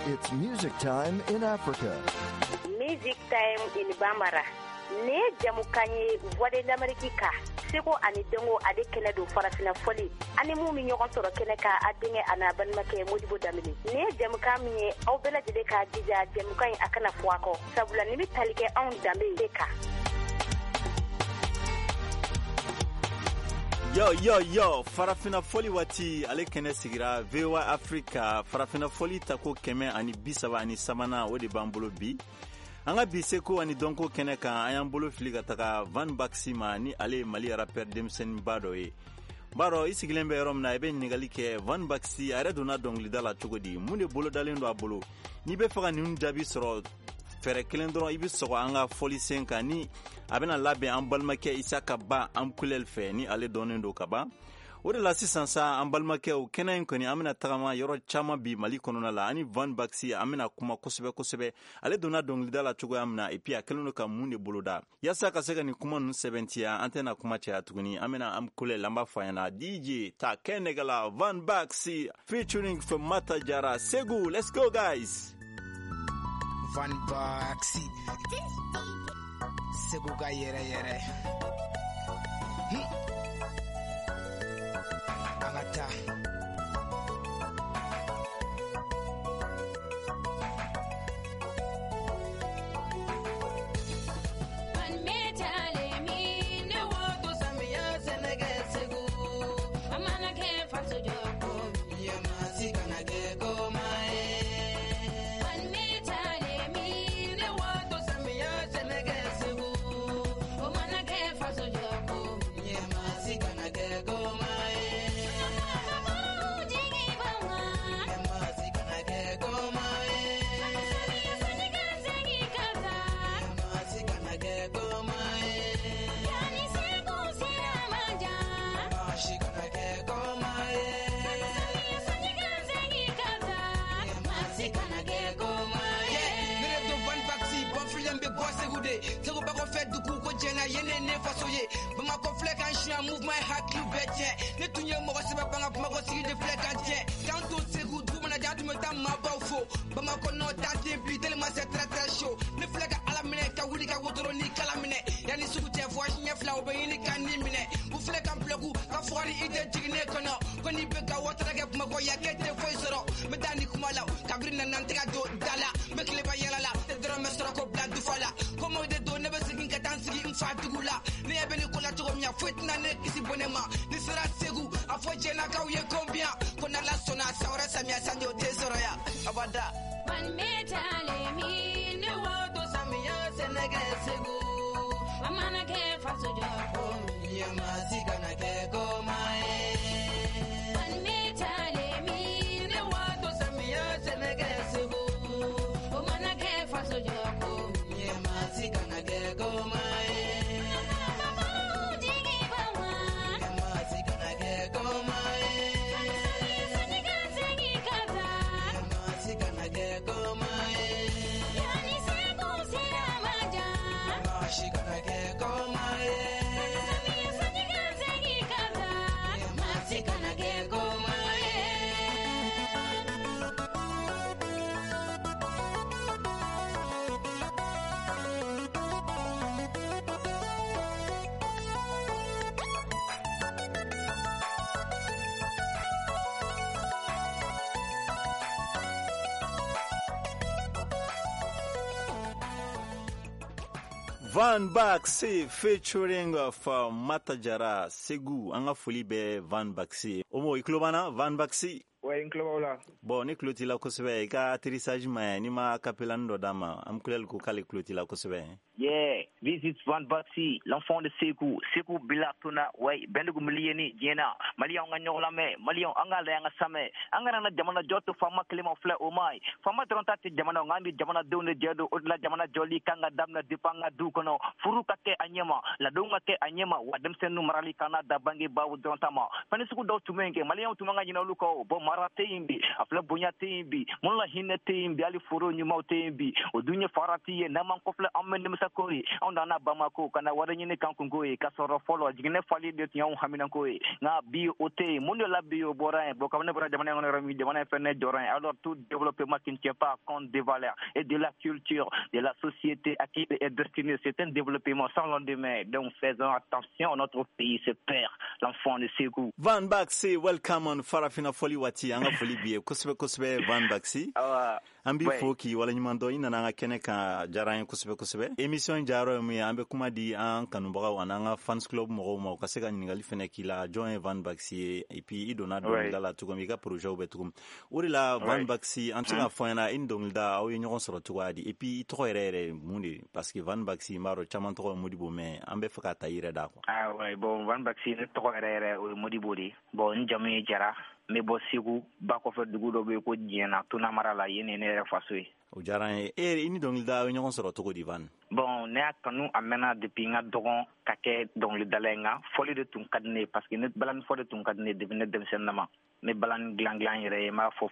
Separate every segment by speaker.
Speaker 1: It's music time in Africa.
Speaker 2: Music time in Bambara. Ne jamukanye voix de l'Amérique. Seko ani dengo ade kene do farafina foli. Ani mu mi ñogon toro kene ka adinge ana banmake Modibo Damini. Ne jamuka mi aw bela jide ka dija jamukan akana fuako. Sabula ni talike on dambe deka.
Speaker 3: Yo, farafina foli wati ale kene sigira VOA Africa farafina foli tako keme ani bisaba ani samana o de bambolo bi. Anga biseko ani donko kene kan ayan bolo filiga taka Van Baxima ni ale Mali rapper Demsen Bado e. Baro isigilen be rom na ebe nigali ke Van Baxi are dona dongli dala chogodi munde bolo dalen do abolo. Ni be faga ni un jabi soro fere kelen dron ibi sogo anga foli senka ni abena labe an balmake isaka ba am kulel fe ni ale donen do kaba ode la sisansa an balmake o kenan ko ni amena tagama yoro chama bi Mali konona la ani Van Baxi amena kuma kosebe ale dona dongli dala chogo amna epi akelno ka munde boloda yasa ka sega ni kuma nu 70 antena kuma cha tuguni amena am kulel amba fayana DJ ta kenegala Van Baxi featuring from Mata Jara Segu. Let's go guys.
Speaker 4: Van Baxi Seguga yere Amata yene fasoye bama ko flek an shia move my heart you betye ne tunye mo se ba banga ma ko sigi de flek an je tanto se good du mana jatu me tam ma ba fo bama ko no tante bi tel ma c'est très chaud ne flek ala mine ka wuli ka wotoro ni kala mine yani suku te fo shia fla obe ni kan ni mine bu flek an pleku ka fori ide jigne kono ko ni be ka wotara ke ma ko yakete fo soro me dani kuma law ka brina nan tiga do dala me kle ba yala la te dro me soro ko blanc du fala como de do ne be sigin ka tan sigi fatugula ni ebeni kola to mia fitna ne kisi bonema ni sera segu afoje na ka uye combien kona la sona saura samia sanyo tesoro ya abada man metale mi ne wodo samia senege segu amana ke faso jo ya mazika na ke goma man metale mi ne wodo samia senege segu amana ke faso jo ya mazika na ke goma
Speaker 3: Van Baxi featuring for Mata Jara Segu anga foli be Van Baxi omo iklobana Van Baxi
Speaker 5: ouais inkloba
Speaker 3: bon ni kloti la kosebe ka atterrissage ma ni ma capelando dama am kulel ko kale kloti la kosebe
Speaker 6: yeah this is Van Baxi l'enfant de Segu bilatuna way bendugo milieni jena malion nga nyola me malion anga le nga same anga na jamana joto fama klima fle o mai fama tronta ti jamana ngami jamana dewne jedo odla jamana joli kanga damna dipanga du kono furuka ke anyema la donga ke anyema wadem senu marali kana da bangi bawu drontama pani suku do tumenge malion tumanga nyina luko bo fara te yen bi a filɛ bonya te yen bi mun la hinɛ te yen bi hali foro ɲumanw te yen bi o dun ye fara ti ye n'an m'an kɔfilɛ an bɛ nimisako ye anw danna bamako ka na wari ɲini kan kunko ye ka sɔrɔ fɔlɔ jiginɛ fali de tun y'anw haminako ye nka bi o tɛ yen mun de la bi o bɔra yen bon kabini ne bɔra jamana in kɔnɔ yɔrɔ min jamana in fɛnɛ jɔra yen alors tout développement qui ne tient pas compte des valeurs et de la culture de la société à qui est destiné c'est un développement sans lendemain donc faisons attention notre pays se perd l'enfant de Sékou.
Speaker 3: Van Baxi, welcome on Farafina Foli Wati anga foli biye kosebe Van Baxi. Ambi foki wala nyumando ina nga kene ka jarayen kosebe émission jaro mi ambe kuma di an kanubaga wananga fans club mo kaseka nyingali fene kila join Van Baxi et puis idona donda la tukomi ka projet obetum uri la Van Baxi antina fona indongda aw nyon soro tuwadi et puis to rere mundi parce que Van Baxi maro chaman to modibo me ambe faka tayire da ko
Speaker 6: bon Van Baxi ne to rere o modibo di bon njami jara me bo sigu ba ko fe dugu do be ko jena tuna marala yene ne re faso yi
Speaker 3: o jaran ini dongda nyon soro to ko divan
Speaker 6: bon ne akanu amena depuis nga dogon kake dongli dalenga foli de tun kadne parce que ne balan foli de tun kadne de ne dem senama me balan glan yere ma fo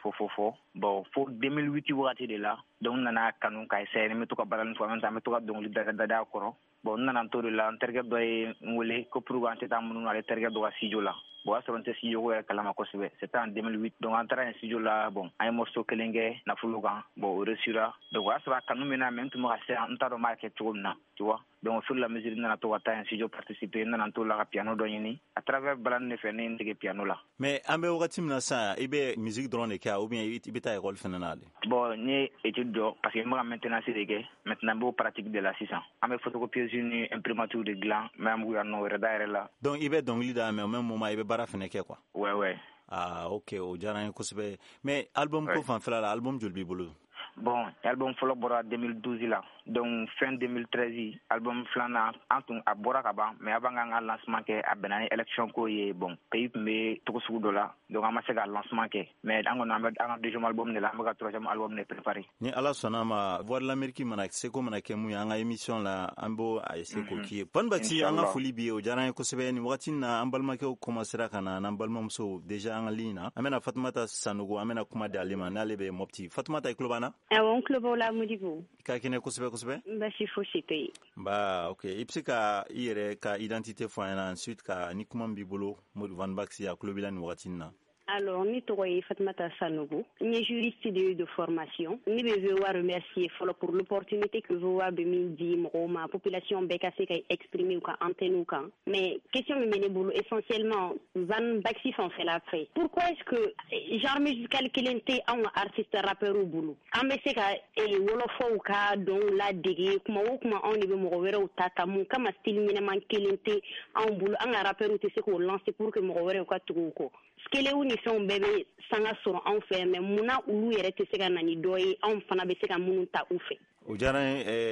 Speaker 6: bon fo 2008 wati de la donc nana kanu kay sene me to ko balan fo men me to ko dongli da koro bon nana to de la terge doy ngole ko pour wante ta munu ale terge do asijo la bon asonte si yo kalama ko sebe c'était en 2008 donc entra en studio là bon ay morceau kelenge na fulugan bon resura donc asaba kanu mena même to mo ase antaro market na tu vois donc sur la mesure nana to wata en studio participer nana to la piano do yini à travers balan ne fene ndege piano la
Speaker 3: mais ambe wakati mna sa ibe musique drone ka ou bien ibe ta école fenanale
Speaker 6: bon ni étude do parce que moi maintenant c'est que maintenant bo pratique de la 600 ambe photocopieuse une imprimature de gland même ou no redare la
Speaker 3: donc ibe donc lida mais au même moment ibe bara fene ke quoi
Speaker 6: ouais
Speaker 3: ok o jara ko sebe mais album ko fan fela la album julbi bulu
Speaker 6: bon album folo bora 2012 là donc fin 2013 album flana antun abora kaba mais avant nga lancement ke abenani élection ko ye bon pays me to sugu dola donc ama se ga lancement ke mais ango na anga deuxième album ne la ma troisième album ne préparé
Speaker 3: ni ala sonama voir l'amérique mana se ko mana ke mu anga émission la ambo ay se ko ki pon bati anga fuli bi o jara ko sebe ni wati na ambalma ke ko commencer kana na ambalma muso déjà anga lina amena Fatmata Sanogo amena kuma dalima na lebe mopti Fatmata iklobana
Speaker 2: awon club la mudigo
Speaker 3: ka kine ko sebe
Speaker 2: ba si foshite
Speaker 3: ba ok ipsika ire ka identité fo ensuite ka ni kuma mbibolo Modou Van Baxi ya club la ni watina.
Speaker 2: Alors, ni toye Fatmata Sanogo, ni juriste de formation. Ni veux remercier pour l'opportunité que vous avez dit ma population bekase kay exprimer ou ka antenne ou kan. Mais question me mene boulot essentiellement Van Baxi font fait la fait. Pourquoi est-ce que genre musical kelente en artiste rappeur ou boulot. Ambese ka wolofo ou ka don la dege kuma on ni be mo wera ou tata mu kama style minement kelente en boulot en rappeur ou te se ko lancer pour que mo wera ou ka tuko. Skele ou ni son bébé sanga soro en fait mais muna ulu yere te se ka nani doye en fana be se ka munu ta ou fait.
Speaker 3: O jara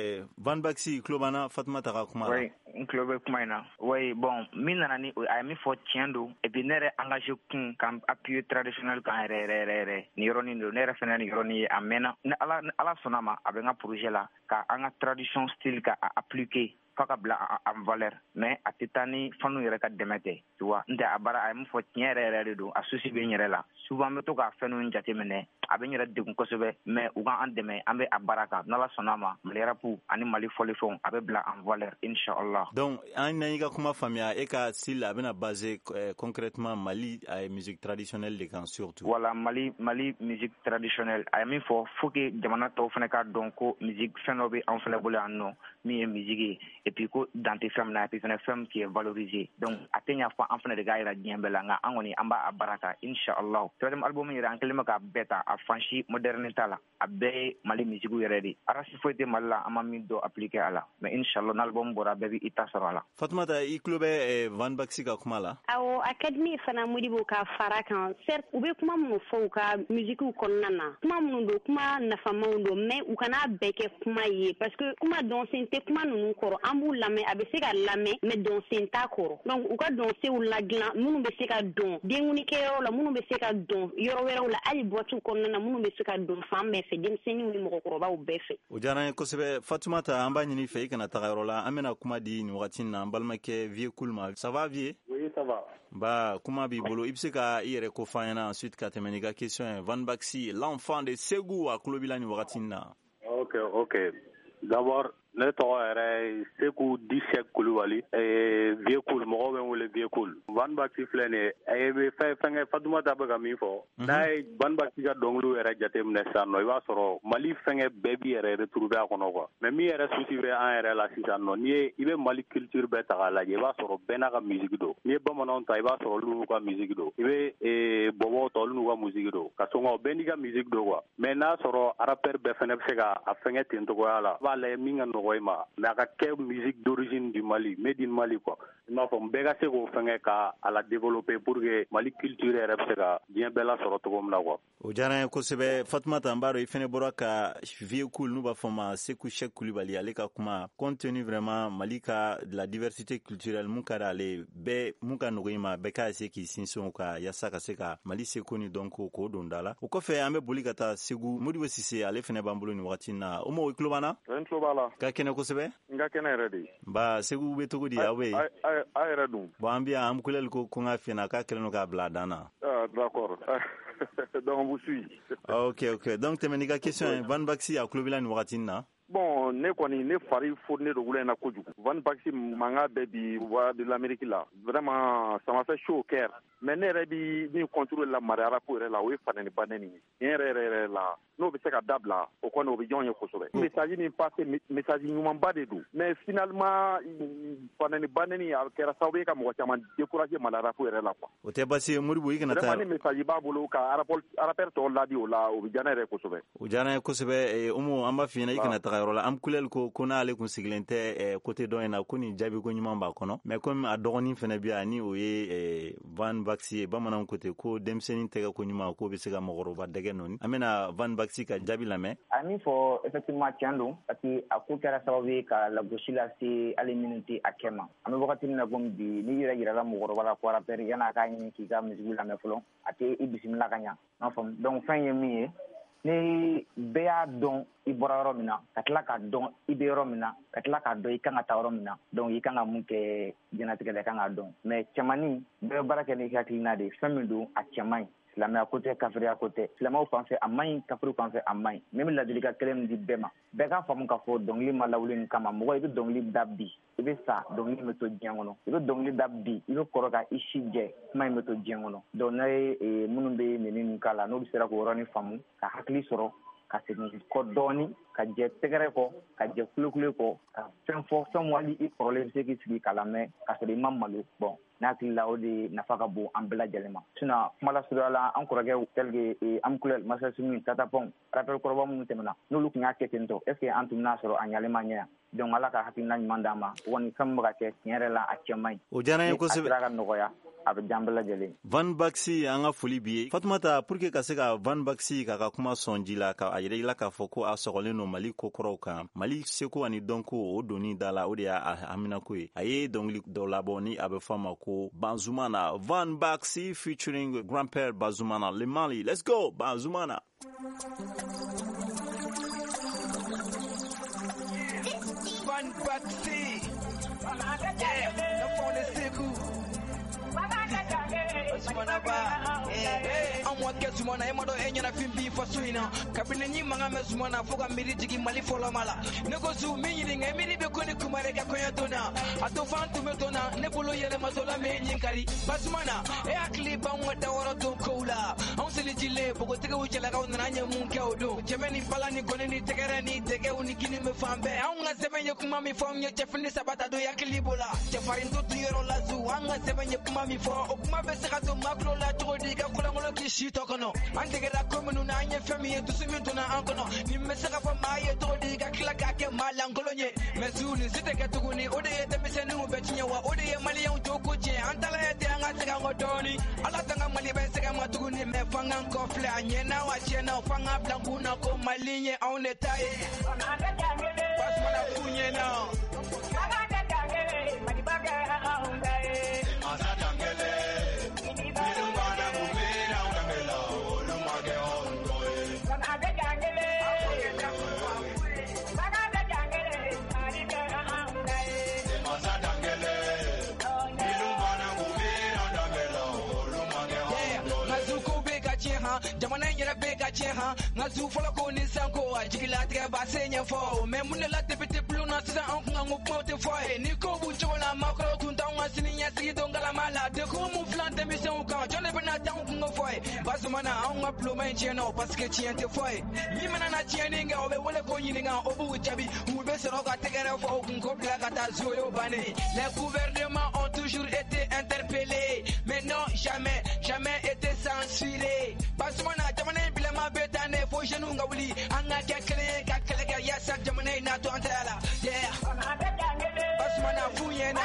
Speaker 3: Van Baxi klobana Fatmata ka kuma.
Speaker 6: Oui, un club kuma ina. Oui, bon, minana ni ay mi fo tiendo et puis nere engagé kun kam appui traditionnel kan re ni yoroni no nere fena ni yoroni amena ala sonama abenga projet la ka anga tradition style ka appliquer faka bla en valeur mais a titani fanu yere ka demete tu vois nda abara ay mi fo tiere do a souci be nyere la souvent me to ka fenu njate mene abenyere de kun kosobe mais uga an deme ambe abaraka nala sonama mlera pu ani mali folifon abe bla en valeur inshallah.
Speaker 3: Donc an naniga kuma famia e ka sil abena basé concrètement Mali ay musique traditionnelle de kan surtout.
Speaker 6: Voilà Mali musique traditionnelle ay mi faut que jamana to fene ka donc musique fenobe en fene bole anno mi musique et puis ko dante femme na puis femme qui est valorisée donc atenya fa en fene de gaira diembela nga angoni amba abaraka inshallah. Troisième album ira ankelema ka beta a franchi modernité la abe Mali musique yere arasi foite malla amami do appliquer ala mais inshallah l'album bora bebi itasarala.
Speaker 3: Fatmata i clube Van Baxi ka kuma la
Speaker 2: awo academy fana mudibo ka farakan certes ube kuma mu fo ka musique ko nana kuma mu do kuma na fama do mais u kana beke kuma ye parce que kuma don sente kuma nunu koro ambu lame abe se ka lame mais don senta koro donc u ka don se u la glan munu be se ka don denguni ke la munu be se ka don yoro wera la ali botu ko nana munu be se ka don femme fe dem seni ni mo ko ba u befe
Speaker 3: o jara ko sebe Fatmata amba ni fe kana tagarola amena kuma di ni wakati na ambalma ke vie kulma ça va vie.
Speaker 5: Oui ça va.
Speaker 3: Ba kuma b'i bolo i bɛ se ka i yɛrɛ ko f'an ɲɛna ensuite ka tɛmɛ n'i ka question ye Van Baxi l'enfant de Ségou a tulo b'i la nin wagati in na.
Speaker 5: Ok. D'abord ne tɔgɔ yɛrɛ ye Seku Disek Kulubali vieux cool mɔgɔw bɛ n wele vieux cool. Van Baxi filɛ nin ye a bɛ fɛnkɛ Fatumata bɛ ka min fɔ n'a ye Van Baxi ka dɔnkiliw yɛrɛ jateminɛ sisan nɔ i b'a sɔrɔ Mali fɛnkɛ bɛɛ b'i yɛrɛ retrouver a kɔnɔ quoi mais min yɛrɛ souci bɛ an yɛrɛ la sisan nɔ n'i i bɛ Mali culture bɛɛ ta k'a lajɛ i b'a sɔrɔ bɛɛ n'a ka musique don n'i ye bamananw ta i b'a sɔrɔ olu n'u ka musique don i bɛ bɔbɔw ta olu n'u ka musique don ka sɔn bɛɛ n'i ka musique don quoi mais n'a sɔrɔ rappeur bɛɛ fɛnɛ bɛ se ka a fɛnkɛ ten togoya la i b'a lajɛ min ka nɔgɔ i ma mais a ka kɛ musique d'origine du Mali made in Mali quoi i m'a fɔ bɛɛ ka se k'o fɛnkɛ ka a la développer pour que Mali culture yɛrɛ bɛ se ka diɲɛ bɛɛ la sɔrɔ cogo min na quoi.
Speaker 3: O diyara n ye kosɛbɛ Fatumata n b'a dɔn i fɛnɛ bɔra ka vieux cool n'u b'a fɔ ma Seku Shek Kulibali ale ka kuma compte tenu vraiment Mali ka de la diversité culturelle mun ka d'ale bɛɛ mun ka nɔgɔ i ma bɛɛ ka essayer k'i sinsin o kan yasa ka se ka Mali seko ni donc k'o don da la o kɔfɛ an bɛ boli ka taa Segu Modibo Sise ale fɛnɛ b'an bolo nin wagati in na o ma o tulo b'an na.
Speaker 7: N tulo b'a la.
Speaker 3: Ka kɛnɛ kosɛbɛ.
Speaker 7: N ka kɛnɛ yɛrɛ de.
Speaker 3: Ba Segu bɛ cogo di aw bɛ yen.
Speaker 7: A yɛrɛ dun.
Speaker 3: Bon an bi yan an kulɛli ko n ka fiyɛ na k'a kɛlen don k'a bila a dan na.
Speaker 7: D'accord. Donc vous suit.
Speaker 3: Ok. Donc tɛmɛ n'i ka question ye Van Baxi a tulo b'i la nin wagati in na.
Speaker 7: Bon ne kɔni ne fari fourni don wula in na kojugu. Van Baxi mankan bɛɛ bi voix de l'Amérique la. Vraiment ça m'a fait chaud au cœur. Mais ne yɛrɛ bi min contrôle la mariage ko yɛrɛ la o ye fanɛni banɛni ye. Tiɲɛ yɛrɛ la n'o bɛ se ka dabila o kɔni o bɛ jɔn ye kosɛbɛ. Message min passe message ɲumanba de don. Mais finalement fanɛni banɛni a kɛra sababu ye ka mɔgɔ caman décourager mariage ko yɛrɛ la quoi.
Speaker 3: O tɛ basi ye Modibo i kana taa.
Speaker 7: Vraiment ni message b'a bolo ka rappeur tɔw ladi o la o bɛ diya ne yɛrɛ kosɛbɛ.
Speaker 3: O diyara n ye kosɛbɛ Umu an b'a f'i ɲɛna i kana taga yɔrɔ la an kulɛli ko n'ale kun sigilen tɛ côté dɔ in na ko nin jaabi ko ɲuman b'a kɔnɔ mais comme a dɔgɔnin fɛnɛ bi yan ni o ye Van Baxi ye bamananw ko ten ko denmisɛnnin tɛgɛ ko ɲuman k'o bɛ se ka mɔgɔkɔrɔba dɛgɛ nɔni an bɛna Van Baxi ka jaabi lamɛn.
Speaker 8: A min fɔ effectivement tiɲɛ don parce que a ko kɛra sababu ye ka lagosi lase hali minnu tɛ a kɛ ma an bɛ wagati min na komi bi n'i yɛrɛ yirala mɔgɔkɔrɔba la ko rappeur yan'a k'a ɲini k'i ka musique lamɛn fɔlɔ a tɛ i bisimila ka ɲa n'a faamu donc fɛn ye min ye ni bɛɛ y'a dɔn i bɔra yɔrɔ min na ka tila k'a dɔn i bɛ yɔrɔ min na ka tila k'a dɔn i kan ka taa yɔrɔ min na donc i kan ka mun kɛ diɲɛlatigɛ la i kan k'a dɔn mais cɛmannin bɛɛ bɛ baara kɛ n'i hakilina de fɛn min don a cɛ man ɲi silamɛya ko tɛ kafiriya ko tɛ silamɛw fan fɛ a man ɲi kafiriw fan fɛ a man ɲi min bɛ ladilika kelen min di bɛɛ ma bɛɛ k'a faamu k'a fɔ dɔnkili ma lawuli nin kama mɔgɔ i bɛ dɔnkili da bi i bɛ sa dɔnkili bɛ to diɲɛ kɔnɔ i bɛ dɔnkili da bi i bɛ kɔrɔ ka i si jɛ kuma in bɛ to diɲɛ kɔnɔ donc n'a ye minnu bɛ nɛni ninnu k'a la n'olu sera k'o yɔrɔnin faamu ka hakili sɔrɔ ka segin kɔ dɔɔnin ka jɛ tɛgɛrɛ kɔ ka jɛ kulekule kɔ ka fɛn fɔ fɛn min hali i kɔrɔlen bɛ se k'i sigi k'a lamɛn ka sɔrɔ i ma malo bon ne hakili la o de nafa ka bon an bɛɛ lajɛlen ma sinon kuma lasurunya la an kɔrɔkɛ tel que Amkulɛl Masa Sumi Tata Pɔn rappeur kɔrɔba minnu tɛmɛna n'olu tun y'a kɛ ten tɔ est ce que an tun bɛna sɔrɔ a ɲalen ma ɲɛ yan donc ala ka hakilina ɲuman d'an ma o kɔni fɛn min bɛ ka kɛ tiɲɛ yɛrɛ la a cɛ man ɲi
Speaker 3: o diyara n ye kosɛbɛ
Speaker 8: a sera ka nɔgɔya a bɛ diya an bɛɛ lajɛlen.
Speaker 3: Van Baxi an ka foli b'i ye Fatumata pour que ka se ka Van Baxi k'a ka kuma sɔn ji la ka a yɛrɛ i la k'a fɔ ko a sɔgɔlen don Mali kokɔrɔw kan Mali seko ani dɔnko o donni da la o de y'a haminako ye a ye dɔnkili dɔ labɔ ni a bɛ fɔ a ma ko Banzumana Van Baxi featuring Grand-Père Banzumana le Mali let's go Banzumana.
Speaker 4: Van Baxi l'enfant de Ségou Zumana ba amwa ke Zumana e mado e nyana fimbi faso ina kabine nyi manga me Zumana foga miri jigi Mali folo mala ne ko zu mi nyini ngai miri be ko ni kumare ka koya dona ato fantu me dona ne bolo yele masola me nyinkari Bazumana e akli ba ngwa da woro don koula on se jile bogo tege wujela ka onana nya mun ke odo jemeni pala ni gone ni tegere ni tege uni gini me fambe an nga sebenye kuma mi fo nye chefini sabata do yakli bola chefarin to tuyero la zu an nga sebenye kuma mi fo okuma be se ka to maklo la todi ka kula ngolo ki shito kono andege la komunu na anya fami e tusumi to na ankono ni me se ka fa maye todi ka kila ka ke malangolo nye mesuni siteke tuguni ode e temise nu be tinya wa ode e mali yon joko je antala e de anga se ka ngodoni ala tanga mali be se ka matuguni me fanga kofle anyena wa chena fanga blanku na ko malinye on etaye pas mana kunye na aga dangele mali baga aundae asa dangele jamana yɛrɛ bɛ ka tiɲɛ han nka su fɔlɔ ko ni sanko a jigilatigɛ ba se ɲɛfɔ mɛ mun de la depuis bulon na sisan an kun ka ko kumaw tɛ fɔ ye ni ko b'u cogo la makɔrɔw tun t'anw ka sini ɲɛsigi don galama la dekun mun filan denmisɛnw kan jɔn de bɛna t'anw kun ko fɔ ye basumana anw ka bulonma in tiɲɛ na parce que tiɲɛ tɛ fɔ ye min mana na tiɲɛni kɛ o bɛ wele ko ɲininka o b'u jaabi u bɛ sɔrɔ ka tɛgɛrɛ fɔ u kun ko bila ka taa zo y'o bannen les gouvernements ont toujours été interpellés mais non jamais été censurés basumana jamana in bilama bɛ taa ne fo jeunes ka wuli an ka kɛ kelen ye ka kɛlɛ kɛ yaasa jamana in na to an tɛ la yeah basumana f'u ɲɛna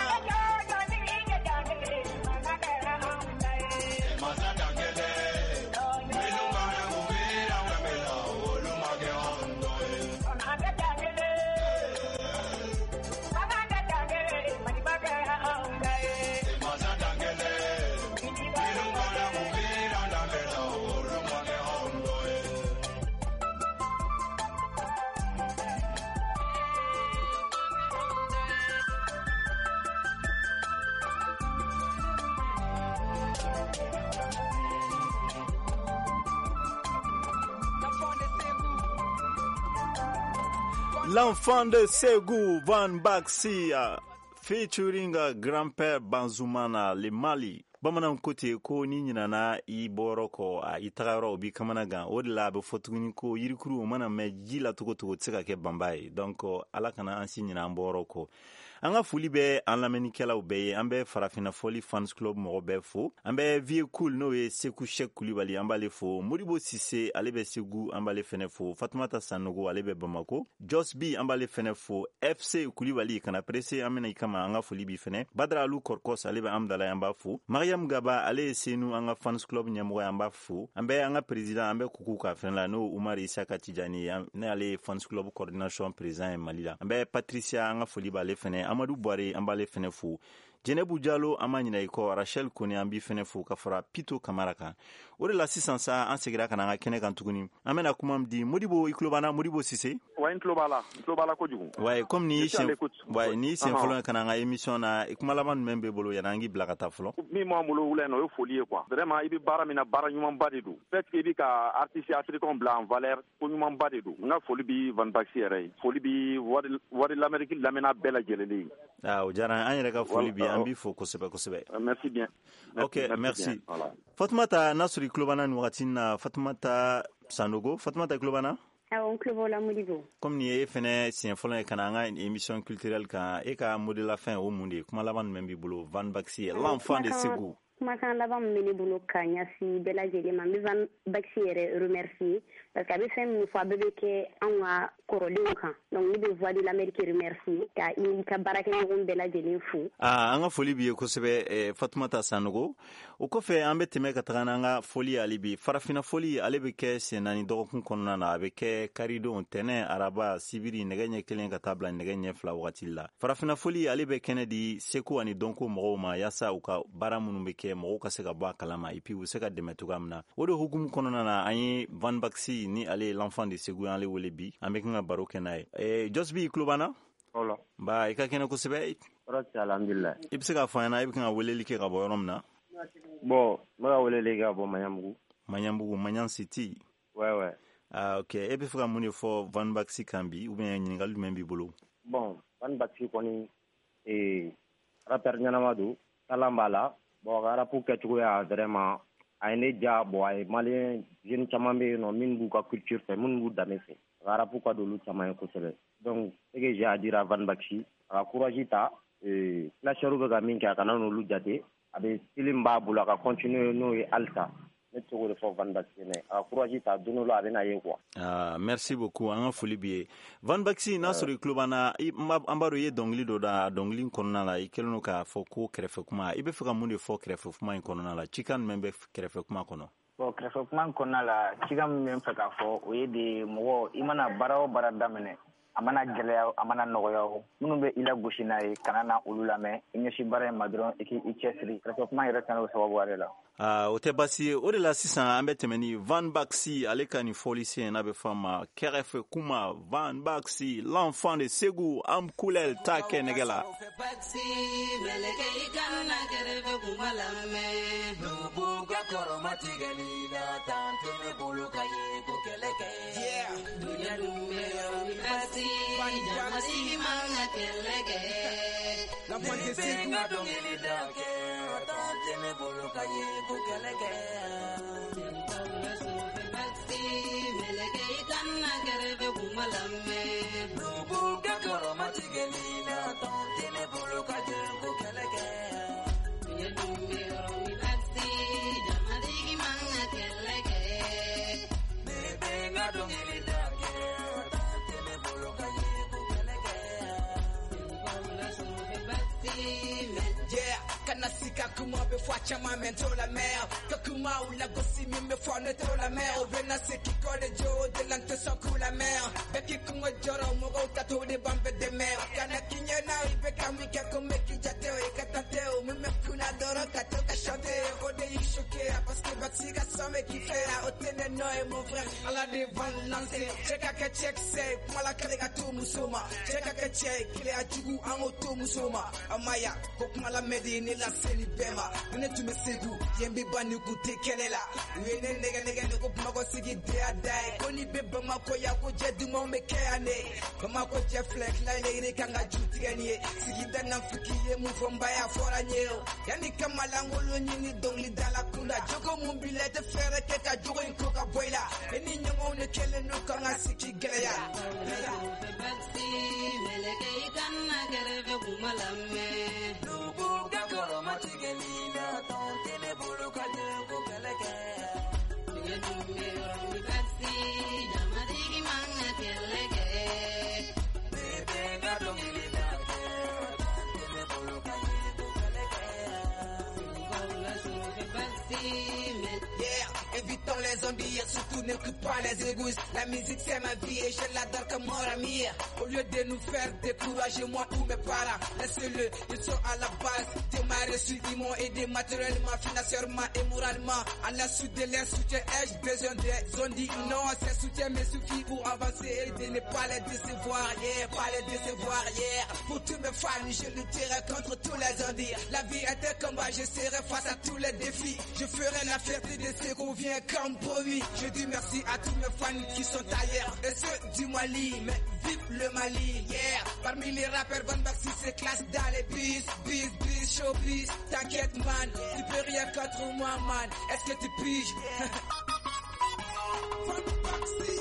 Speaker 3: L'enfant de Ségou, Van Baxi, featuring grand-père Banzoumana, le Mali. Bamanan kote ko ni ɲinana I bɔrɔ kɔ a I tagayɔrɔ o bi kamana gan o de la a bɛ fɔ tuguni ko yirikuru o mana mɛn ji la togo togo tɛ se ka kɛ banba ye donc ala kana an si ɲina an bɔrɔ kɔ an ka foli bɛ an lamɛnnikɛlaw bɛɛ ye an bɛ farafina fɔli fans club mɔgɔ bɛɛ fo an bɛ vie cool n'o ye Seku Shek Kulibali an b'ale fo Modibo Sise ale bɛ Segu an b'ale fɛnɛ fo Fatumata Sanogo ale bɛ Bamako Jos B an b'ale fɛnɛ fo FC Kulibali kana presse an bɛna I kama an ka foli bi fɛnɛ Badara Alu Korkos ale bɛ Amdala an b'a fo Mariam Gaba ale ye Senu an ka fans club ɲɛmɔgɔ an b'a fo an bɛ an ka président an bɛ kuku ka fɛn la n'o Umar Isaka Tijani ne ale ye fans club coordination président ye Mali la an bɛ Patricia an ka foli b'ale fɛnɛ Amadou Boire an b'ale fɛnɛ fo Jenebu Diallo an ma ɲina I kɔ Rachel Kone an b'i fɛnɛ fo ka fara Pito Kamara kan o de la sisan sa an segira ka na an ka kɛnɛ kan tuguni an bɛna kuma min di Modibo I tulo b'an na Modibo Sise
Speaker 7: wa n tulo b'a la kojugu
Speaker 3: ouais comme ni sen fɔlɔ ka na an ka émission na I kuma laban jumɛn b'e bolo yanni an k'i bila ka taa fɔlɔ
Speaker 7: min m'an bolo wula in na o ye foli ye quoi vraiment I bɛ baara min na baara ɲumanba de don fait que I bɛ ka artiste africain bila en valeur ko ɲumanba de don n ka foli bi Van Baxi yɛrɛ ye foli bi voix de l'Amérique lamɛnna bɛɛ lajɛlen ye
Speaker 3: o diyara an yɛrɛ ka foli bi an b'i fo kosɛbɛ kosɛbɛ
Speaker 7: merci bien
Speaker 3: ok merci Fatumata Nasri Klobana ni wagati na Fatumata Sanogo Fatumata Klobana
Speaker 2: on tulo la Modibo
Speaker 3: comme ni e fɛnɛ siɲɛ fɔlɔ ye ka na an ka émission culturelle kan e ka mot de la fin o mun de kuma laban jumɛn b'i bolo Van Baxi l'enfant de Ségou
Speaker 2: kumakan laban min bɛ ne bolo ka ɲɛsin bɛɛ lajɛlen ma n bɛ Van Baxi yɛrɛ remercier parce que a bɛ fɛn min fɔ a bɛɛ bɛ kɛ anw ka kɔrɔlenw kan donc ne bɛ voix de l'Amérique remercier ka I ka baarakɛɲɔgɔn bɛɛ lajɛlen fo
Speaker 3: an ka foli b'i ye kosɛbɛ Fatumata Sanogo o kɔfɛ an bɛ tɛmɛ ka taga n'an ka foli ale bi farafina foli ale bɛ kɛ sen naani dɔgɔkun kɔnɔna na a bɛ kɛ karidon tɛnɛ araba sibiri nɛgɛ ɲɛ kelen ka taa bila nɛgɛ ɲɛ fila wagati la farafina foli ale bɛ kɛnɛ di seko ani dɔnko mɔgɔw ma yaasa u ka baara minnu bɛ kɛ mɔgɔw ka se ka bɔ a kalama et puis u se ka dɛmɛ cogoya min na o de hukumu kɔnɔna na an ye Van Baxi ni ale ye l'enfant de Ségou ale wele bi an bɛ kan ka baro kɛ n'a ye Jos B I tulo b'an na ba I ka kɛnɛ kosɛbɛ
Speaker 9: alhamdulillah
Speaker 3: I bɛ se k'a fɔ an ɲɛna I bɛ kan ka weleli kɛ ka bɔ yɔrɔ min na
Speaker 9: bon n bɛ ka weleli kɛ ka bɔ Maɲanbugu
Speaker 3: Maɲan City
Speaker 9: ouais
Speaker 3: ok e bɛ fɛ ka mun de fɔ Van Baxi kan bi ou bien ɲininkali jumɛn b'i bolo
Speaker 9: bon Van Baxi kɔni rappeur ɲɛnama don talent b'a la bon ka rap kɛcogoya vraiment a ye ne diya bon a ye malien jeune caman bɛ yen nɔ minnu b'u ka culture fɛ minnu b'u danbe fɛ ka rap ka d'olu caman ye kosɛbɛ donc ce que j'ai à dire à Van Baxi a ka courage ta flasheurs bɛ ka min kɛ a kana n'olu jate a bɛ style min b'a bolo a ka continuer n'o ye halisa ne tɛ se k'o de fɔ Van Baxi mais a ka courage ta don dɔ la a bɛ na ye quoi.
Speaker 3: Merci beaucoup an ka foli b'i ye Van Baxi n'a sɔrɔ I tulo b'an na an b'a dɔn I ye dɔnkili dɔ da dɔnkili in kɔnɔna la I kɛlen don k'a fɔ ko kɛrɛfɛ kuma I bɛ fɛ ka mun de fɔ kɛrɛfɛ kuma in kɔnɔna la cikan jumɛn bɛ kɛrɛfɛ kuma kɔnɔ
Speaker 8: bon kɛrɛfɛ kuma in kɔnɔna la cikan min bɛ n fɛ k'a fɔ o ye de mɔgɔ I mana baara o baara daminɛ a mana gɛlɛya a mana nɔgɔya o minnu bɛ I la gosi n'a ye kana na olu lamɛn I ɲɛsin baara in ma dɔrɔn I k'i cɛsiri kɛrɛfɛ kuma yɛrɛ kan o sababu de la
Speaker 3: o tɛ baasi ye o de la sisan an bɛ tɛmɛ ni Van Baxi ale ka nin fɔli sen n'a bɛ fɔ a ma kɛrɛfɛ kuma Van Baxi l'enfant de Ségou am kulɛl t'a kɛ nɛgɛ la
Speaker 4: benga dongili dake tante me bolo kaye ko keleke meleke itanna kerebe kumalamme dubu gakoro matigelina tante me bolo kaye ko keleke yedumbe romi taxi jamadigi manga keleke benga dongili dake tante me bolo kaye ko keleke yeah, kana sika kuma be fwa chama mento la mer kakuma ou la gosi mi me fwa neto la mer o bena se ki kode jo delante so ku la mer be ki kuma joro mo go tato de bambe de mer kana kinya na ibe kami ke come ki jate o ikatate o me kuna doro kato ka chante o de ishoke parce que batsiga some ki fera o tene no e mon frère ala de van lancer cheka ke check say mala kale ga tu musoma cheka ke check kile ajugu an o tu musoma amaya ko kuma la medini la seni bema ne tu me segu yembe bani ku tekelela wene nega ko kuma ko sigi de adai ko ni be bama ko ya ko jedu mo me kane bama ko je flex la le kanga jutigani sigi dana fikiye mu fomba ya fora nyeo yani kama langolo nyini dongli dala kunda jogo mumbile te fere ke ka jogo ko ka boila eni nyamo ne kele no kanga siki geleya meleke itanna kerebe kumalamme dubu gakoro matigelina tante ne bolo kaje ko keleke yedumbe romi taxi jamadigi manga keleke benga dongili dake tante ne bolo kaje ko keleke yeah, évitons les zombies, surtout n'écoute pas les égoïstes. La musique c'est ma vie et je l'adore comme mon ami. Au lieu de nous faire décourager, moi ou mes parents, laissez-le, ils sont à la base. Des marées reçus, ils m'ont aidé matériellement, financièrement et moralement. À la suite de leur soutien, ai-je besoin des zombies? Non, ces soutiens me suffit pour avancer et de ne pas les décevoir, yeah, pas les décevoir, yeah. Pour tous mes fans, je lutterai contre tous les zombies. La vie est un combat, je serai face à tous les défis. Je ferai la fierté de ceux qu'on vient comme promis. Je dis merci à tous mes fans qui sont ailleurs et ceux du Mali, mais vive le Mali, yeah. Parmi les rappeurs, Van Baxi se classe dans les bis, showbiz. T'inquiète man, tu peux rien contre moi man. Est-ce que tu piges? Van Baxi.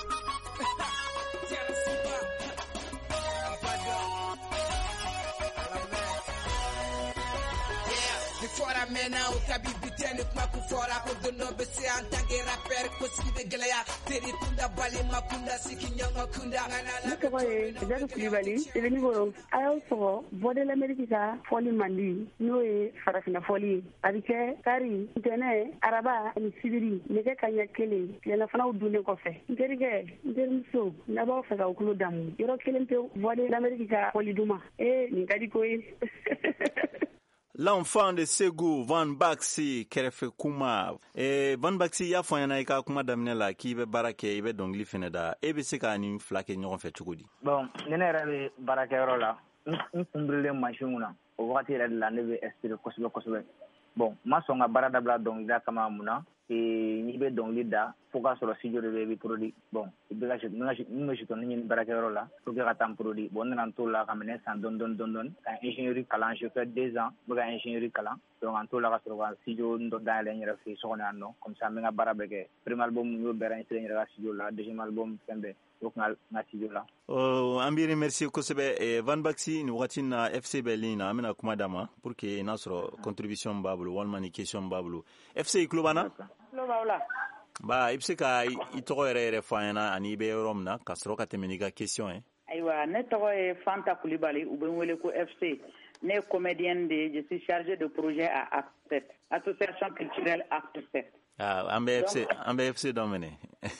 Speaker 4: Fora mena o kabibitene kuma ku fora ko dondo be se antange rapper ko sibe gelaya teri kunda bali makunda sikinyanga kunda ngana
Speaker 10: ko e daga Kulibali e ni go ayo so voix de l'Amérique ka foli mandi no e farafina foli abike kari tene araba ni sibiri ne ke kanya kele le fana udune ko fe ngerige ngermuso na ba fa ka ukulu damu yoro kelente voix de l'Amérique ka foli duma e ni kadi ko e
Speaker 3: L'enfant de Ségou, Van Baxi, Kerefe Kuma. Van Baxi, ya fanyana ika kuma damine la ki be barake ibe dongli feneda. Ebe se ka ni flake nyon fe chukudi.
Speaker 8: Bon, nene rabe barake rola. Mbrile machimuna. O wakati rade la nebe espire kosobe. Bon, ma songa barada bla dongli da kama muna. Nibe dongli da foka solo studio de baby produit. Bon, ibega je me je tonni barake rola. Pour que ratam produit. Bon, nan to la kamene san don. Ka ingénierie kalan je fais 2 ans. Boga ingénierie kalan. Donc en tout la solo studio ndo da la nyera fi sokona no. Comme ça menga barabeke. Premier album yo bera ingénierie studio la, deuxième album sembe. Donc na studio la.
Speaker 3: Ambi remercier kosebe Van Baxi ni wakati na FC Berlin amena kuma dama pour que nasro contribution bablu one man question bablu. FC Klubana?
Speaker 10: Klubala.
Speaker 3: Ba ibse ka itoro ere fayana ani be romna kasro ka temeniga question
Speaker 10: Aywa ne togo e Fanta Kulibali ou ben wele ko FC ne comédienne je suis chargée de projet à Acte 7 association culturelle Acte 7
Speaker 3: ambe FC domene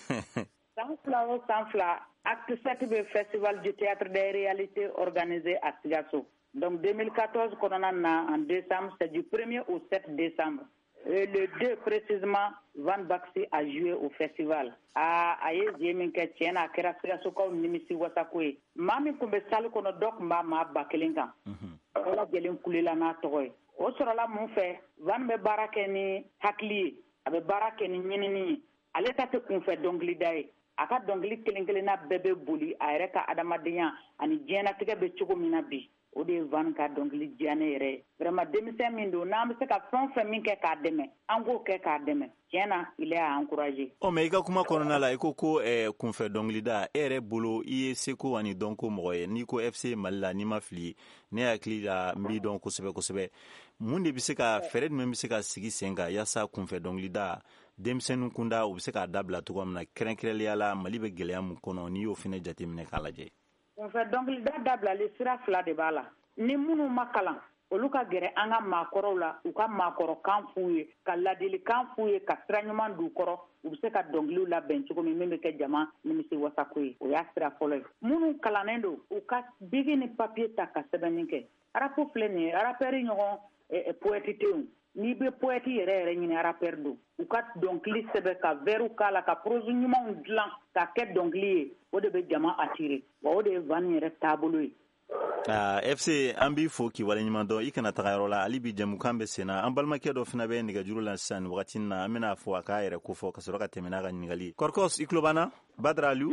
Speaker 10: Sanfla Acte 7 le festival du théâtre des réalités organisé à Sigasso. Donc 2014 en décembre, c'est du 1er au 7 décembre. Et le 2 précisément, Van Baxi a joué au festival. Aye jeminke tiena kera Sigasso ko nimisi wasakwe. Mami kumbe salu kono dok ma bakelinga. Ola gelin kulila na toy. O sorola mun fe Van be barake ni hakli, abe barake ni nyinini. Ale tate kun fe dongli dai. Aka dongli kelen na bebe buli a yɛrɛ ka adamadenya ani diɲɛnatigɛ bɛ cogo min na bi o de Van ka dɔnkili diya ne yɛrɛ vraiment denmisɛn min don n'an bɛ se ka fɛn o fɛn min kɛ k'a dɛmɛ an k'o kɛ k'a dɛmɛ tiɲɛ na il est à encourager.
Speaker 3: mais i ka kuma kɔnɔna la i ko kunfɛ dɔnkilida e yɛrɛ bolo i ye seko ani dɔnko mɔgɔ ye n'i ko FC Mali la n'i ma fili ne hakili la n b'i dɔn kosɛbɛ kosɛbɛ mun de bɛ se ka fɛɛrɛ jumɛn bɛ se ka sigi sen kan yaasa kunfɛ dɔnkilida denmisɛnninw kunda u bɛ se k'a dabila cogo min na kɛrɛnkɛrɛnnenya la Mali bɛ gɛlɛya mun kɔnɔ n'i y'o fana jateminɛ k'a lajɛ.
Speaker 10: kunfɛ dɔnkilida dabilali sira 2 de b'a la ni minnu ma kalan olu ka gɛrɛ an ka maakɔrɔw la u ka maakɔrɔkan f'u ye ka ladilikan f'u ye ka sira ɲuman d'u kɔrɔ u bɛ se ka dɔnkiliw labɛn cogo min bɛ kɛ jama nimisi wasako ye o y'a sira fɔlɔ ye minnu kalannen don u ka bigi ni papiye ta ka sɛbɛnni kɛ arapu filɛ nin ye arapɛri ɲɔgɔn poɛti tɛ yen n'i bɛ poɛti yɛrɛ ɲini arapɛri don u ka dɔnkili sɛbɛn ka vɛriw k'a la ka porosi ɲumanw dilan ka kɛ dɔnkili ye o de bɛ jama atire wa o de ye Van yɛrɛ taabolo ye.
Speaker 3: FC an b'i fo k'i waleɲuman dɔn i kana taga yɔrɔ la hali bi jamukan bɛ sen na an balimakɛ dɔ fana bɛ nɛgɛjuru la sisan wagati na an bɛna fɔ a k'a yɛrɛ kofɔ ka sɔrɔ ka tɛmɛ n'a ka ɲininkali Kɔrɔkɔs i tulo b'an na Badara Aliyu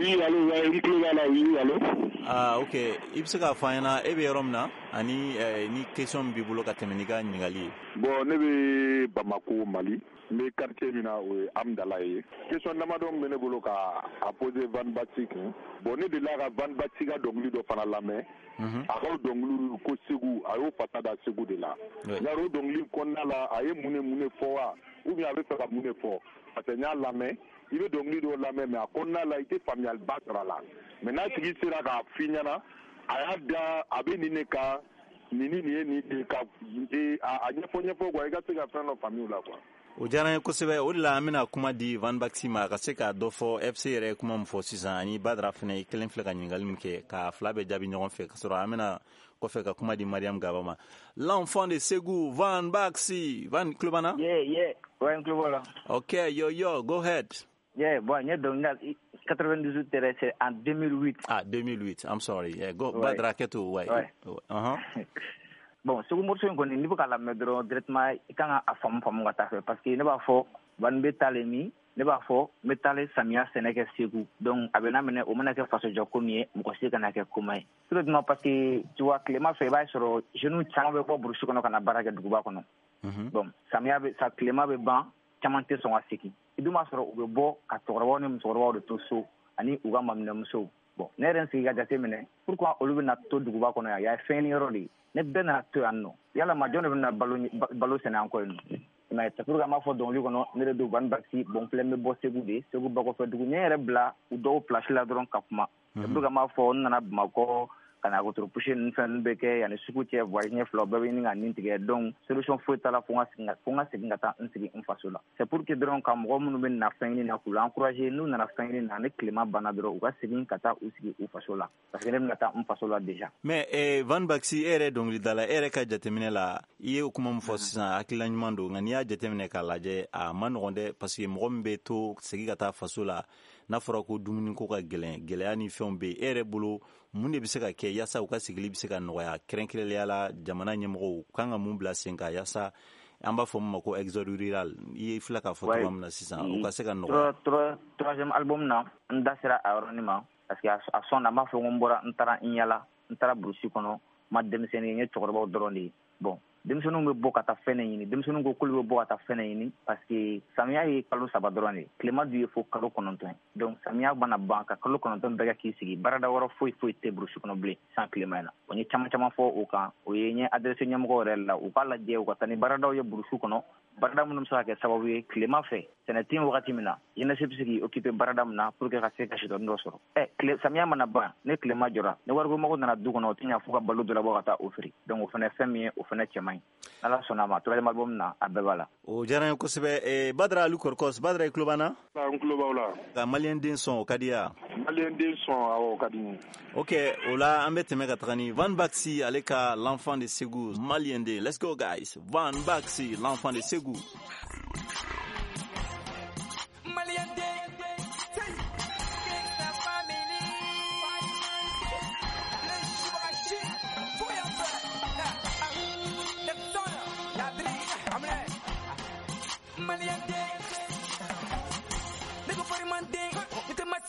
Speaker 3: ok i bɛ se k'a fɔ an ɲɛna e bɛ yɔrɔ min na ani ni question min b'i bolo ka tɛmɛ n'i ka ɲininkali ye.
Speaker 7: Bon ne bɛ Bamako Mali n bɛ quartier min na o ye Amdala ye question damadɔ min bɛ ne bolo ka a poser Van Baxi kun bon ne delila ka Van Baxi ka dɔnkili dɔ fana lamɛn a ka dɔnkili ko Segu a y'o fasa da Segu de la yari o dɔnkili kɔnɔna la a ye mun ne fɔ wa ou bien a bɛ fɛ ka mun de fɔ parce que n y'a lamɛn i bɛ dɔnkili dɔw lamɛn mais a kɔnɔna la i tɛ faamuyaliba sɔrɔ a la mais n'a tigi sera k'a f'i ɲɛna a y'a da a bɛ nin de kan nin ye nin de ka a ɲɛfɔ quoi i ka se ka fɛn dɔ faamuya o la quoi.
Speaker 3: O diyara n ye kosɛbɛ o de la an bɛna kuma di Van Baxi ma ka se k'a dɔ fɔ FC yɛrɛ kuma min fɔ sisan ani Badara fana i kelen filɛ ka ɲininkali min kɛ ka fila bɛɛ jaabi ɲɔgɔn fɛ ka sɔrɔ an bɛna kɔfɛ ka kuma di Mariam Gaba ma. L'enfant de Ségou, Van Baxi. Van, tulo b'an na?
Speaker 8: Yeah. Ouais, n tulo b'a la.
Speaker 3: Okay, yo, go ahead.
Speaker 8: Yeah, bon, n ye dɔnkili 98 tɛrɛ c'est en 2008.
Speaker 3: 2008, I'm sorry. Yeah, go,
Speaker 8: ouais.
Speaker 3: Badara kɛ to, ouais.
Speaker 8: Bon, Ségou morceau in kɔni n'i bɛ ka lamɛn dɔrɔn directement i kan ka faamu ka taa fɛ parce que ne b'a fɔ Van bɛ taale min ne b'a fɔ n bɛ taale samiya sɛnɛ kɛ Ségou donc a bɛ n'a minɛ o mana kɛ fasojɔ ko min ye mɔgɔ si kana kɛ koma ye sérieusement parce que tu vois tilema fɛ i b'a sɔrɔ jeunes caman bɛ bɔ burusi kɔnɔ ka na baara kɛ duguba kɔnɔ bon tilema bɛ ban caman tɛ sɔn ka segin i dun b'a sɔrɔ u bɛ bɔ ka cɛkɔrɔbaw ni musokɔrɔbaw de to so ani u ka maminɛmusow bon ne yɛrɛ n sigi ka jate minɛ pourquoi olu bɛ na to duguba kɔnɔ yan y'a ye fɛn yɔrɔ de ye ne bɛɛ nana to yan nɔ yala ma jɔn de bɛ na balo sɛnɛ an kɔ yen nɔ mais c'est pourquoi an b'a fɔ dɔnkili kɔnɔ ne de don Van Baxi bon filɛ n bɛ bɔ Ségou de Ségou bakɔfɛ dugu n ye yɛrɛ bila u dɔw place la dɔrɔn ka kuma c'est pourquoi an b'a fɔ n nana Bamakɔ ka na wotoro poussé ninnu fɛn bɛ kɛ yanni sugu cɛ voyage ɲɛ fila bɛɛ bɛ ɲini ka nin tigɛ donc solution foyi t'a la fo n ka segin ka taa n sigi n faso la c'est pour que dɔrɔn ka mɔgɔ minnu bɛ na fɛn ɲini na k'u la encourager n'u nana fɛn ɲini na ni tilema banna dɔrɔn u ka segin ka taa u sigi u faso la parce que ne bɛna taa n faso la déjà.
Speaker 3: mais Van Baxi e yɛrɛ dɔnkilidala e yɛrɛ ka jateminɛ la i ye kuma min fɔ sisan hakilila ɲuman don nka n'i y'a jateminɛ k'a lajɛ a ma nɔgɔn dɛ parce que mɔgɔ min bɛ to segin ka taa faso la n'a fɔra ko dumuni ko ka gɛlɛn gɛlɛya ni fɛnw bɛ e yɛrɛ bolo mun de bɛ se ka kɛ yaasa u ka sigili bɛ se ka nɔgɔya kɛrɛnkɛrɛnnenya la jamana ɲɛmɔgɔw kan ka mun bila sen kan yaasa an b'a fɔ min ma ko exode rural i ye filɛ k'a fɔ cogoya min na sisan u ka se ka nɔgɔya.
Speaker 8: troisième album na n da sera a yɔrɔnin ma parce que a sɔn na n b'a fɔ ko n bɔra n taara n yala n taara burusi kɔnɔ ma denmisɛnnin n ye cɛkɔrɔbaw dɔrɔn de ye bon denmisɛnninw bɛ bɔ ka taa fɛn ɲini denmisɛnninw ko k'olu bɛ bɔ ka taa fɛn ɲini parce que samiya ye kalo 3 dɔrɔn de tilema dun ye fo kalo 9 donc samiya mana ban ka kalo 9 bɛɛ kɛ k'i sigi baarada wɛrɛ foyi tɛ burusi kɔnɔ bilen san tilema in na o ye caman fɔ o kan o ye n ye adresse ɲɛmɔgɔw yɛrɛ la u k'a lajɛ u ka taa ni baaradaw ye burusi kɔnɔ baarada minnu bɛ se ka kɛ sababu ye tilema fɛ sɛnɛ tɛ wagati min na jeunesse bɛ se k'i occuper baarada min na pour que ka se ka sitɔni dɔ sɔrɔ samiya mana ban ne tilema jɔra ni wariko mago nana du kɔnɔ o tɛ ɲa fo ka balo dɔ labɔ ka taa o firi donc o fana fɛn min ye o fana cɛman ye ala sɔnna ma troisième album na a bɛɛ b'a la.
Speaker 3: o diyara n ye kosɛbɛ Badara Aliyu Kɔrɔkɔs Badara i tulo b'an na.
Speaker 7: n tulo b'aw la.
Speaker 3: ka maliyɛn den sɔn o ka di ya.
Speaker 7: maliyɛn den sɔn awɔ o ka di n ye.
Speaker 3: ok o la an bɛ tɛmɛ ka taga ni Van Baxi ale ka l'enfant de Ségou maliyɛn den let's go guys Van Baxi l'enfant de Ségou.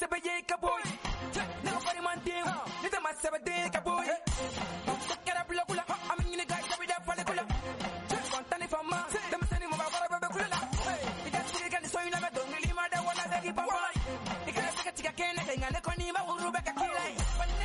Speaker 4: Get up, look. King and the Conima will Rebecca Kile.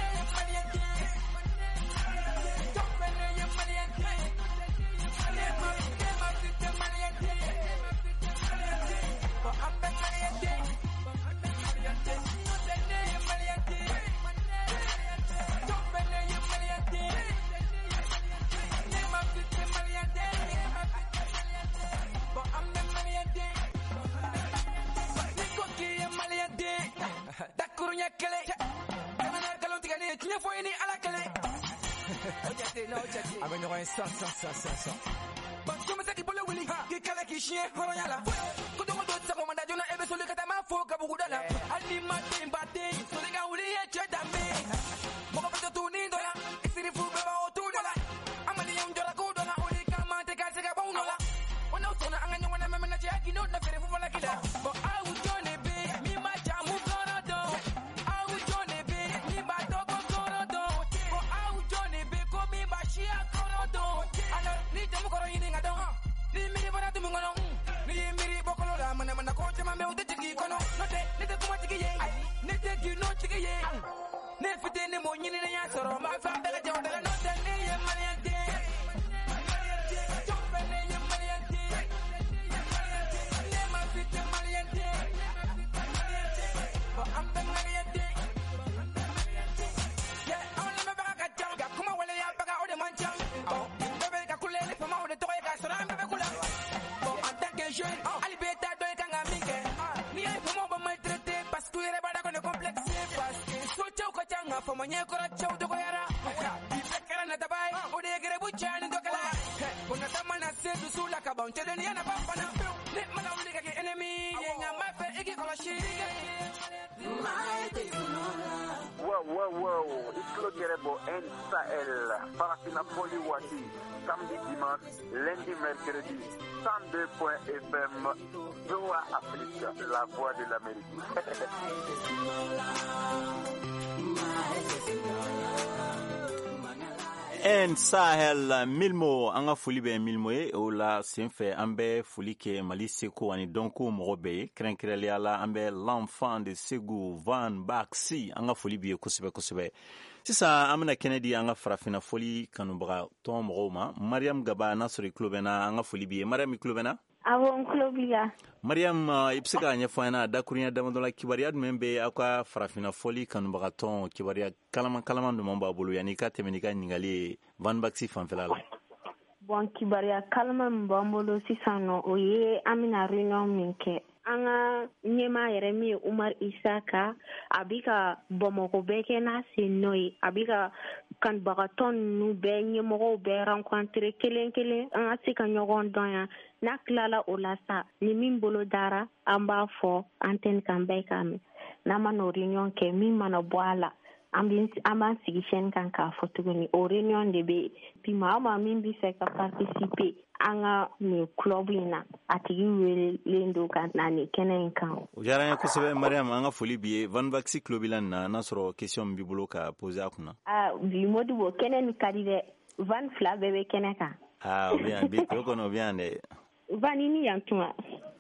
Speaker 4: I'm going to start. But some say people will get Kalakishia, Horoyala. Could not do some that you know ever so look at my folk of Udala. I need my team, but they so they got really a chat at me. Mokato $2, it's the food about $2. I'm a young Jolacoda, only come and take a Bonola. When I was on a young woman, I'm not jacking out the very full like that. But I would join a bit, me, my jam, move on a door. I would join a bit, me, my dog, on a door. But I would join a bit, call me by Shia, on a door. I need to go in a door.
Speaker 7: Wow, Isklo N Sahel, Parafina Poliwati, samedi, dimanche, lundi, mercredi, 102.fm, VOA Afrique, la voix de l'Amérique.
Speaker 3: En Sahel Milmo anga foli be Milmo ye o la senfɛ an bɛ foli kɛ Mali Seko ani Donko mɔgɔ bɛɛ ye kɛrɛnkɛrɛnnenya la an bɛ l'enfant de Segu Van Baxi anga foli bi ye kosɛbɛ kosɛbɛ. Sisan an bɛna kɛnɛ di an ka farafina foli kanubaga tɔn mɔgɔw ma. Mariam Gaba n'a sɔrɔ i tulo bɛ n na an ka foli bi ye. Mariam i tulo bɛ n na?
Speaker 11: Awɔ n tulo b'i la.
Speaker 3: Mariam i bɛ se k'a ɲɛfɔ an ɲɛna dakuruɲɛ damadɔ la kibaruya jumɛn bɛ aw ka farafina foli kanubaga tɔn kibaruya kalaman jumɛn b'a bolo yanni i ka tɛmɛ n'i ka ɲininkali ye Van Baxi fanfɛla la?
Speaker 11: Bon kibaruya kalaman min b'an bolo sisan nɔ o ye an bɛna réunion min kɛ. An ka ɲɛmaa yɛrɛ min ye Umar Isaka a bɛ ka Bamakɔ bɛɛ kɛ n'a sen nɔ ye a bɛ ka kanubagatɔ ninnu bɛɛ ɲɛmɔgɔw bɛɛ rencontre kelen kelen an ka se ka ɲɔgɔn dɔn yan n'a tilala o la sa ni min bolo dara an b'a fɔ antenne kan bɛɛ k'a mɛn n'an ma n'o réunion kɛ min mana bɔ a la an b'an sigi chaîne kan k'a fɔ tuguni o réunion de bɛ bi maa o maa min bɛ fɛ ka participer an ka nin club in na a tigi welelen don ka na nin kɛnɛ in kan.
Speaker 3: O diyara n ye kosɛbɛ Mariam an ka foli b'i ye Van Baxi club la nin na n'a sɔrɔ question min b'i bolo ka poser a kunna.
Speaker 11: Bi Modibo kɛnɛ nin ka di dɛ Van fila bɛɛ bɛ kɛnɛ kan.
Speaker 3: O bɛ yan bi to kɔnɔ o bɛ yan dɛ.
Speaker 11: Van i ni yan tuma.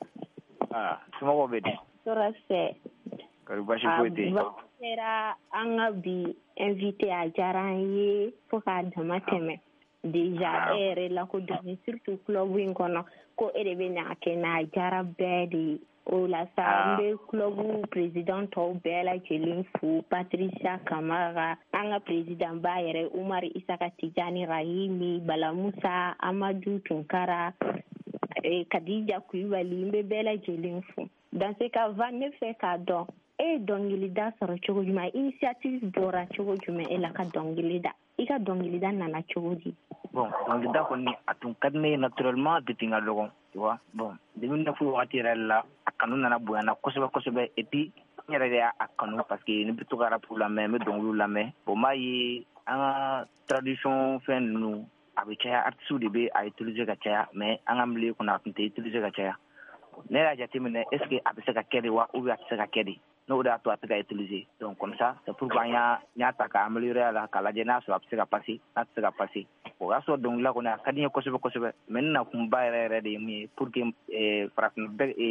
Speaker 6: Somɔgɔw bɛ di.
Speaker 11: Tɔɔrɔ tɛ.
Speaker 6: Kɔri basi foyi tɛ yen.
Speaker 11: Kɛra an ka bi invité a diyara an ye fo k'a dama tɛmɛ. Déjà e yɛrɛ lakodɔnnen surtout club in kɔnɔ ko e de bɛ ɲa kɛ n'a diyara bɛɛ de ye. O la sa n bɛ club président tɔw bɛɛ lajɛlen fo Patricia Kamara an ka président ba yɛrɛ Umar Isaka Tijani Rahimi Bala Musa Amadu Tunkara Kadija Kulibali n bɛ bɛɛ lajɛlen fo. Dans ce cas Van ne fɛ k'a dɔn e ye dɔnkilida sɔrɔ cogo jumɛn initiative bɔra cogo jumɛn e la ka dɔnkilida i ka dɔnkilida nana cogo di?
Speaker 6: Bon dɔnkilida kɔni a tun ka di ne ye naturellement depuis n ka dɔgɔ tu vois bon 2009 wagati yɛrɛ la a kanu nana bonyana kosɛbɛ kosɛbɛ et puis n yɛrɛ de y'a kanu parce que ne bɛ to ka rap lamɛn n bɛ dɔnkiliw lamɛn bon m'a ye an ka tradition fɛn ninnu a bɛ caya artistes de bɛ a utiliser ka caya mais an ka milieu kɔnɔ a tun tɛ utiliser ka caya ne y'a jateminɛ est ce que a bɛ se ka kɛ de wa ou bien a tɛ se ka kɛ de n'o de y'a to a tɛ ka utiliser donc comme ça c'est pourquoi n y'a ta ka améliorer a la k'a lajɛ n'a sɔrɔ a bɛ se ka passer n'a tɛ se ka passer o y'a sɔrɔ dɔnkilida kɔni a ka di n ye kosɛbɛ kosɛbɛ mais ne nakun ba yɛrɛ yɛrɛ de ye min ye pour que farafin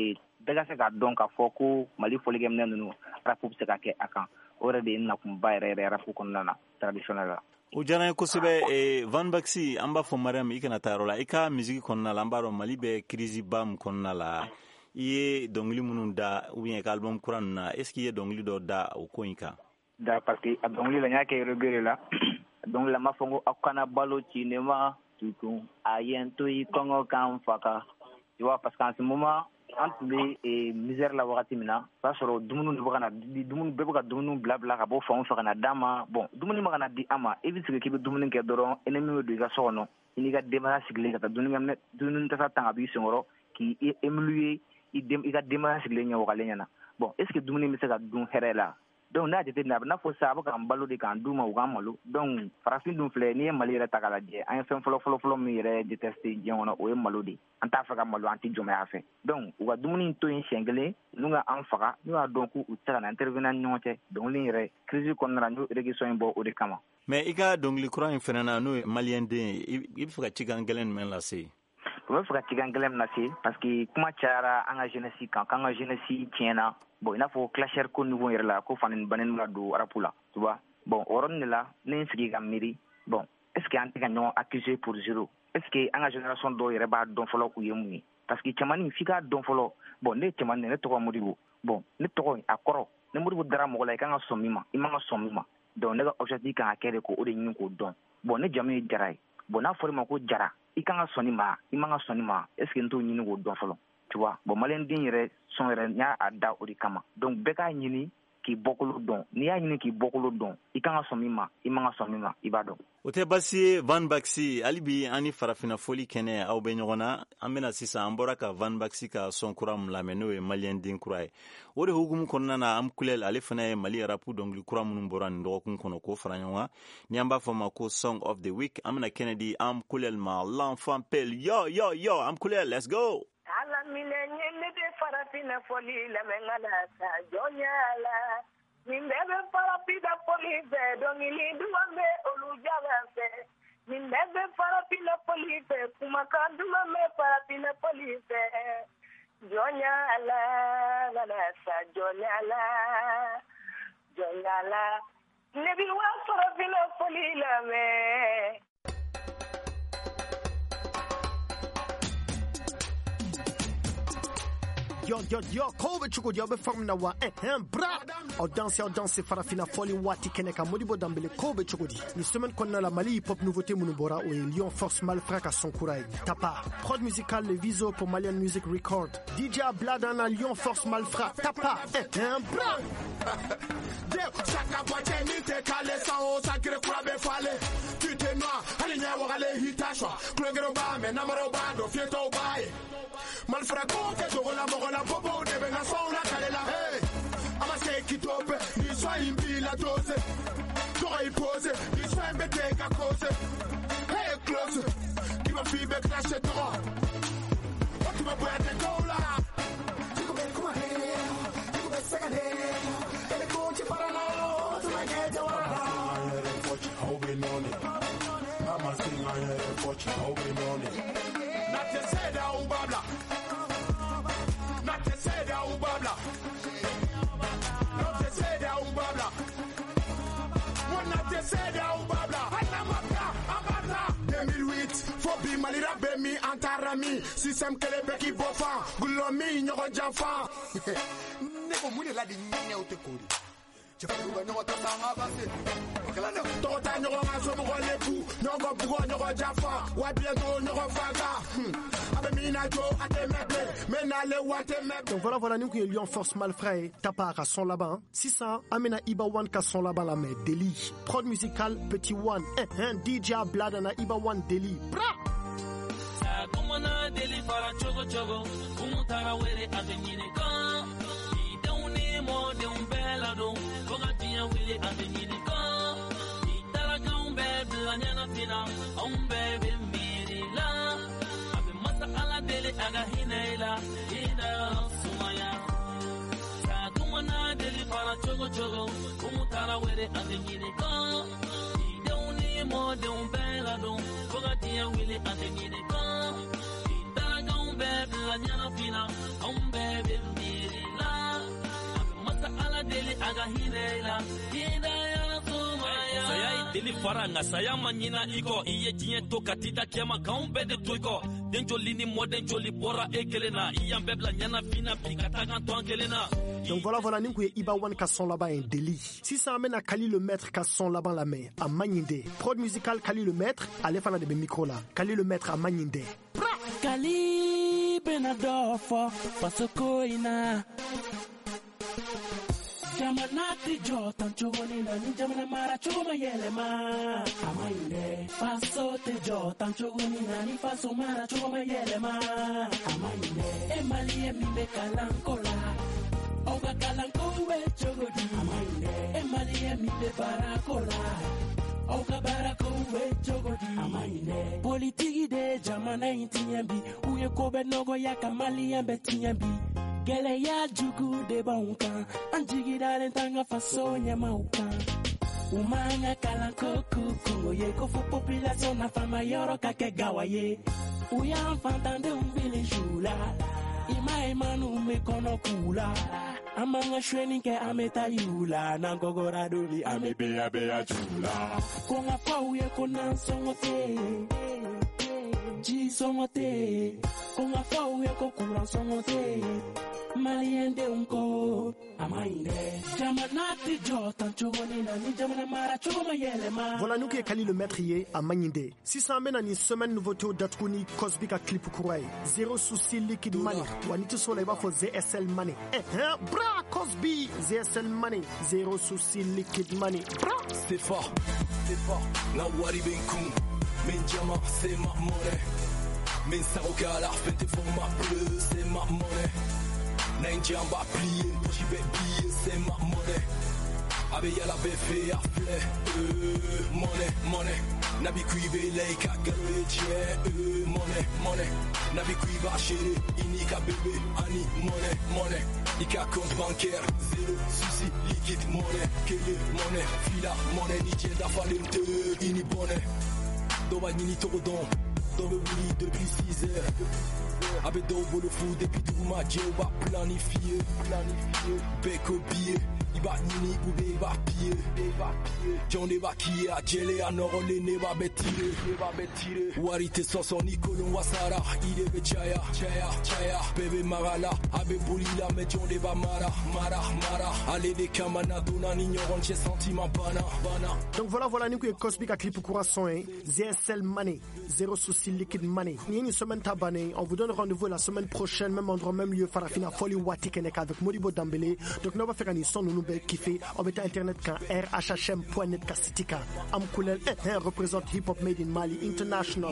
Speaker 8: bɛɛ ka se ka dɔn k'a fɔ ko Mali fɔlikɛminɛ ninnu rap bɛ se ka kɛ a kan. O yɛrɛ de ye nakunba yɛrɛ rap kɔnɔna na traditionnel la.
Speaker 3: O diyara n ye kosɛbɛ. Van Baxi, an b'a fɔ Mariam i kana taa yɔrɔ la. I ka musique kɔnɔna la an b'a dɔn Mali bɛ crise ba min kɔnɔna la. I ye dɔnkili minnu da ou bien ka album kura ninnu na, est ce que i ye dɔnkili dɔ da o ko in kan?
Speaker 8: Da parce que a dɔnkili la n y'a kɛ regret la. Donc la m'a fɔ ko aw kana balo cinéma tutun a ye n to i kɔngɔ kan faga. Tu vois parce qu'en ce moment an tun bɛ misère la wagati min na, o b'a sɔrɔ dumuni bɛ ka na dumuni bɛɛ bɛ ka dumuni bila ka bɔ fan o fan ka na d'a ma. Bon dumuni ma ka na di an ma, i bɛ sigi k'i bɛ dumuni kɛ dɔrɔn ennemi bɛ don i ka so kɔnɔ, i n'i ka denbaya sigilen ka taa dumuni tasa tan ka b'i senkɔrɔ k'i émuluer i ka denbaya sigilen ɲɛ wagalen ɲɛna. Bon est ce que dumuni bɛ se ka dun hɛrɛ la? Donc n'a jateminɛ a bɛ n'a fɔ sisan a bɛ k'an balo de k'an d'u ma u k'an malo. Donc farafin dun filɛ n'i ye Mali yɛrɛ ta k'a lajɛ an ye fɛn fɔlɔ min yɛrɛ détesté diɲɛ kɔnɔ o ye malo de ye. An t'a fɛ ka malo an tɛ jɔnmaya fɛ. Donc u ka dumuni to yen siɲɛ kelen n'u ka an faga n'u y'a dɔn k'u tɛ se ka na intervenir ni ɲɔgɔn cɛ dɔnkili yɛrɛ crise kɔnɔna la n'o réquisition in bɔ o de kama.
Speaker 3: Mais i ka dɔnkili kura in fɛnɛ na n'o ye maliyɛn den ye i bɛ fɛ ka cikan gɛlɛn jumɛn lase?
Speaker 8: U bɛ fɛ ka cikan gɛlɛn min lase parce que kuma cayara an ka jeunesse kan k'an ka jeunesse tiɲɛna. Bon i n'a fɔ clasher ko niveau yɛrɛ la ko fani bannen la don rap la tu vois. Bon o yɔrɔnin de la ne n sigi ka miiri bon est ce que an tɛ ka ɲɔgɔn accuser pour zéro, est ce que an ka génération dɔw yɛrɛ b'a dɔn fɔlɔ k'u ye mun ye parce que cɛmanin f'i k'a dɔn fɔlɔ. Bon ne ye cɛmanin ne tɔgɔ Modibo. Bon ne tɔgɔ a kɔrɔ ne Modibo dara mɔgɔ la i kan ka sɔn min ma i man ka sɔn min ma. Donc ne ka objectif kan ka kɛ de ko o de ɲini k'o dɔn. Bon ne jamu ye Jara ye. Bon n'a fɔra i ma ko Jara i kan ka sɔn nin ma i man ka sɔn nin ma est ce que n t'o ɲini k'o dɔn fɔlɔ. Tu vois bon maliyɛn den yɛrɛ son yɛrɛ n y'a da o de kama. Donc bɛɛ k'a ɲini k'i bɔkolo dɔn n'i y'a ɲini k'i bɔkolo dɔn i kan ka sɔn min ma i man ka sɔn min ma i b'a dɔn.
Speaker 3: O tɛ baasi ye Van Baxi, hali bi an ni farafinna foli kɛnɛ aw bɛ ɲɔgɔn na. An bɛna sisan an bɔra ka Van Baxi ka son kura min lamɛn n'o ye maliyɛn den kura ye. O de hukumu kɔnɔna na Amkulel ale fana ye Mali rap dɔnkili kura minnu bɔra nin dɔgɔkun kɔnɔ k'o fara ɲɔgɔn kan. Ni an b'a fɔ ma ko Song of the Week an bɛna kɛnɛ di Amkulel ma l'enfant pelle. Yo Amkulel, let's go.
Speaker 12: Ala minɛ nye ne bɛ farafinna foli lamɛn ka na sa jɔnya la. Nin bɛɛ bɛ farafina foli fɛ dɔnkili duman bɛ olu jama fɛ. Nin bɛɛ bɛ farafina foli fɛ kumakan duman bɛ farafina foli fɛ. Jɔnya la ka na sa jɔnya la. Ne bɛ wa farafina foli lamɛn.
Speaker 13: Yo, kobe chuko diabe famna wa bra. Au danser farafina foli wati keneka Modibo Dambele kobe chuko di. Ni semaine konna la Mali hip hop nouveauté Mounubora ou Lyon Force Malfrak à son courage. Tapa. Prod musical Le Viso pour Malian Music Record. DJ Bladana Lyon Force Malfrak. Tapa. Bra.
Speaker 14: Chaka boite ni te kale sa o sakire kura be fale. Tu te noa alinya wale hitashwa. Klogero ba me namaro ba do fieto bae. Malfraco que yo la mogo la popo de venga sola calela hey ama se kitope ni sois impila dose toi pose ni sois mbete ka cause hey close give a feedback crash it all what my boy the cola you go come here you go second here and the coach para no to my get your hoping on it I'm a singer here watching hoping on it not to say that babla not to say that babla not to say that babla one not to say that babla amata 2008 faut bi malira be mi antarami système kele beki bofa gulomi nyoko jafa ne ko mune la di nyanya utekori Chefuru nyoko tanga base kalana tota nyoko ngaso mo lepu nyoko bugo nyoko jafa wa bientôt nyoko faga
Speaker 13: Donc voilà, nous qui Lyon Force Malfray, Tapa à son là-bas. Si ça, Amena Iba One ka son là-bas la mais Deli. Prod musical Petit One, DJ Bladana Iba One Deli. Bra!
Speaker 15: Kumana Deli para chogo chogo, kumutara wele adenyine kan. Idawne mo de umbela do, kogatia wele adenyine kan. Itara ka umbe la nyana fina, umbe bimiri la. Ala deli aga hinela ina sumaya sa kumana deli para chogo chogo kumutara wele adenyine kan idawni mo de umbela do kogatia wele adenyine kan itara ga umbe la nyana fina umbe aga hinela hidaya sumaya saya deli faranga saya manyina iko iye jinye to katita kema kaumbe de toiko denjoli ni moden joli bora ekelena iyambe bla nyana fina pikataka to ankelena.
Speaker 13: Donc voilà, nous Iba One ka son là-bas un délit. Si ça amène à Kali le maître ka son là-bas la main, à Magninde. Prod musical Kali le maître, allez faire de micro là. Kali le maître à Magninde.
Speaker 15: Kali benadofo pasokoina. Jamanati jotan chugoni na ni jamana mara chuma yele ma. Amainde paso te jotan chugoni na ni paso mara chuma yele ma. Amainde emali mi me kalankola. Oga kalanko we chogodi amainde emali mi de barakola. Oga barako we chogodi amainde politiki de jamana intinyambi uye kobe nogo ya kamali yambe tinyambi. Gele ya jugu de bonka anjigi dalen tanga faso nyamauka. Umanga kalanko kukungo ye kofu population na fama yoro kake gawaye. Uya enfantande umbili jula. Ima imanu me kono kula. Amanga shweni ke ameta yula. Nangogora duli ame bea bea jula. Konga pauye kona songote. Ji songote. Konga pauye kokura songote. Maliende unko amainde jamanati jotan chugoni na ni jamana mara chuma yele ma.
Speaker 13: Voilà nous qui est Kali le maître hier à Magninde. Si ça amène à une semaine nouveauté au Datkuni Cosby à clip Kouray. Zéro souci liquid money. Wanito sur les bas for ZSL money. Bra Cosby ZSL money. Zéro souci liquid money. Bra.
Speaker 16: C'est fort. Now what he been cool. Min jama c'est ma monnaie. Min saroka la fête pour ma bleu c'est ma monnaie. Nainjamba plié, j'y vais billet, c'est ma monnaie. Abe yala befe a flè, monnaie. Nabi kuibe leika galwe tche, monnaie. Nabi kuiba chéri, inika bébé, ani monnaie. Ika compte bancaire, zéro souci, liquide monnaie. Kele monnaie, fila monnaie, ni tienda falente, ini bonnet. Doba nini torodon, dans le wili depuis 6 heures. Abe dobo le fou depuis tout ma Dieu va planifier. Beko billet, iba nini ou iba pied. John eba qui a gelé à norolé ne va betire. Warite soso Nicolon Wasara, il est chaya. Bébé marala, abe boulila mais John eba mara. Allez des kamana dona n'ignorant j'ai sentiment bana.
Speaker 13: Donc voilà nous qui est Cosby à clip courasson ZSL money, zéro souci liquide money. Ni une semaine tabané, on vous donne rendez-vous la semaine prochaine, même endroit, même lieu, Farafina Foli Wati Keneka avec Modibo Dambélé. Donc nous va faire un son nous kiffer. On va internet quand rhhm.net Kassitika. Amkoulel représente Hip Hop Made in Mali International.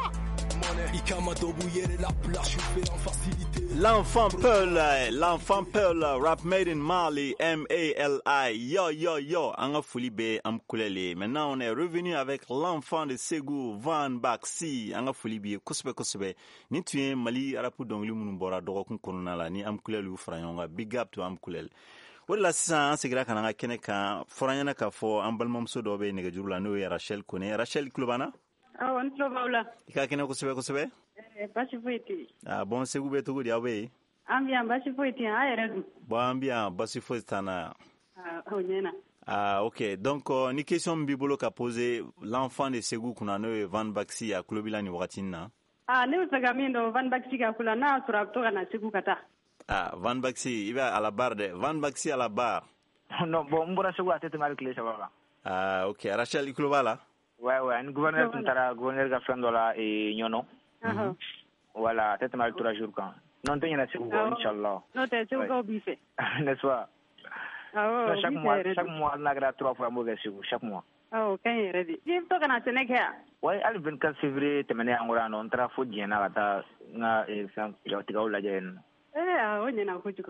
Speaker 3: L'enfant Pearl, rap made in Mali, M-A-L-I, yo, Anga Foulibe, Amkoulele. Maintenant, on est revenu avec l'enfant de Ségou, Van Baxi, Anga Foulibe, Kousbe. Ni tu es Mali, Arapu Dongli Munubora, Dorokun Kononala, ni Amkoulele ou Frayonga, big up to Amkoulele. Wala sisan an sigira kana kene kan foranyana ka fo an balmamso dɔ bɛ nɛgɛjuru la n'o ye Rachel Kone. Rachel Klobana?
Speaker 17: Awɔ, n tulo b'aw la.
Speaker 3: I ka kɛnɛ kosɛbɛ.
Speaker 17: Basi foyi tɛ yen.
Speaker 3: Ah bon, Segu bɛ cogo di aw bɛ yen?
Speaker 17: An bɛ yan basi foyi tɛ yen, an yɛrɛ dun.
Speaker 3: Bon, an bɛ yan basi foyi t'an na yan.
Speaker 17: O ɲɛna.
Speaker 3: Ah ok, donc ni question min b'i bolo ka poser l'enfant de Segu kunna n'o ye Van Baxi a tulo b'i la nin wagati in na.
Speaker 17: Ne bɛ fɛ ka min dɔn Van Baxi ka kula n'a y'a sɔrɔ a bɛ to ka na Segu ka taa.
Speaker 3: Ah, Van Baxi, il va à la barre de Van Baxi à la barre.
Speaker 8: Non, bon, mbora Segu a tete mal clé ça va.
Speaker 3: Ah, ok. Rachel Ikloba là?
Speaker 8: Ouais, un gouverneur tuntara gouverneur ga friend la e nyono. Voilà, tete mal 3 jours quand. Non te yana Segu inchallah.
Speaker 17: Non te Segu ko bife.
Speaker 8: N'est-ce pas?
Speaker 17: Ah,
Speaker 8: chaque mois na gra 3 fois mo ga Segu chaque mois.
Speaker 17: Ah, ok, ready. Jim to kana Sénégal.
Speaker 8: Ouais, al 24 février temene angora non tra fo diena kata nga e san ya tigaw la jen.
Speaker 17: O ɲɛna kojugu.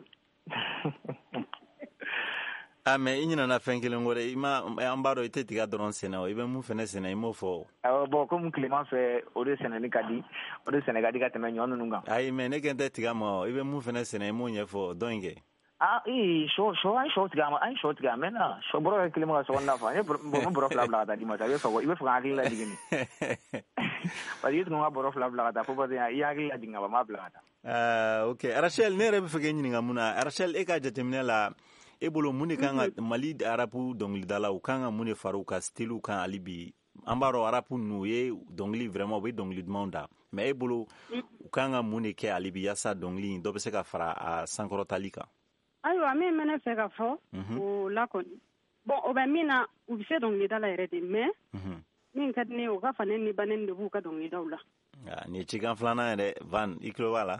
Speaker 3: Ah mais i ɲinana fɛn kelen kɔ dɛ an b'a dɔn i tɛ tiga dɔrɔn sɛnɛ o i bɛ mun fɛnɛ sɛnɛ i m'o fɔ.
Speaker 8: Bon comme tilema fɛ o de sɛnɛni ka di o de sɛnɛ ka di ka tɛmɛ ɲɔ ninnu kan.
Speaker 3: Ayi mais ne kɛn tɛ tiga ma i bɛ mun fɛnɛ sɛnɛ i m'o ɲɛfɔ dɔn in kɛ.
Speaker 8: Sɔ an sɔ tigɛ a mɛnna sɔ bɔrɔ ka kelen ma ka sɔgɔn nafa n ye bɔrɔ 2 bila ka taa di ma sa i bɛ fɛ ka hakili lajigin parce que i tun ka bɔrɔ 2 bila ka taa fo parce que i hakili lajigin ka ban n b'a bila ka taa.
Speaker 3: Ok Rachel ne yɛrɛ bɛ fɛ k'e ɲininka mun na Rachel e ka jateminɛ la e bolo mun de kan ka Mali arabu dɔnkilidala u kan ka mun de fara u ka style kan hali bi an b'a dɔn arabu n'u ye dɔnkili vraiment u bɛ dɔnkili dumanw da mais e bolo u kan ka mun de kɛ hali bi yaasa dɔnkili in dɔ bɛ se ka fara a sankɔrɔtali kan.
Speaker 17: Ayiwa min bɛ ne fɛ ka fɔ o la kɔni bon o bɛ min na u bɛ se dɔnkilidala yɛrɛ de mais min ka di ne ye o ka fanɛ ni banɛni de b'u ka dɔnkilidaw la.
Speaker 3: Ni ye cikan filanan yɛrɛ Van i tulo b'a la.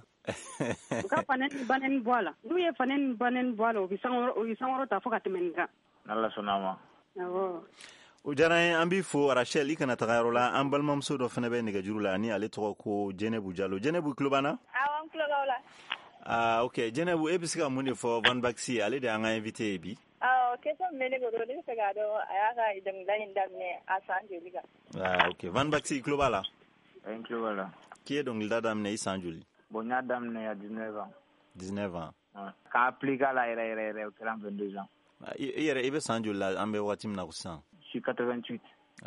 Speaker 17: U ka fanɛ ni banɛni bɔ a la n'u ye fanɛ ni banɛni bɔ a la o bɛ sankɔrɔ ta fo ka tɛmɛ nin kan.
Speaker 6: N'Ala sɔnna ma.
Speaker 17: Awɔ.
Speaker 3: O diyara n ye an b'i fo Rachel i kana taga yɔrɔ la an balimamuso dɔ fana bɛ nɛgɛjuru la ni ale tɔgɔ ko Jɛnɛbu Jalo. Jɛnɛbu i tulo b'an na?
Speaker 18: Awɔ n tulo b'aw la.
Speaker 3: Ok Jɛnɛbu e bɛ se ka mun de fɔ Van Baxi ale de y'an ka invité ye bi.
Speaker 18: Question min bɛ ne bolo ne bɛ fɛ k'a dɔn a y'a ka dɔnkilida in daminɛ a san joli kan.
Speaker 3: Ok Van Baxi i tulo b'a la?
Speaker 6: N tulo b'a la.
Speaker 3: K'i ye dɔnkilida daminɛ i san joli?
Speaker 6: Bon n y'a daminɛ à 19 ans.
Speaker 3: 19 ans.
Speaker 6: K'a appliqué a la yɛrɛ o kɛra 22 ans.
Speaker 3: I yɛrɛ i bɛ san joli la an bɛ waati min na sisan?
Speaker 6: Je suis 88.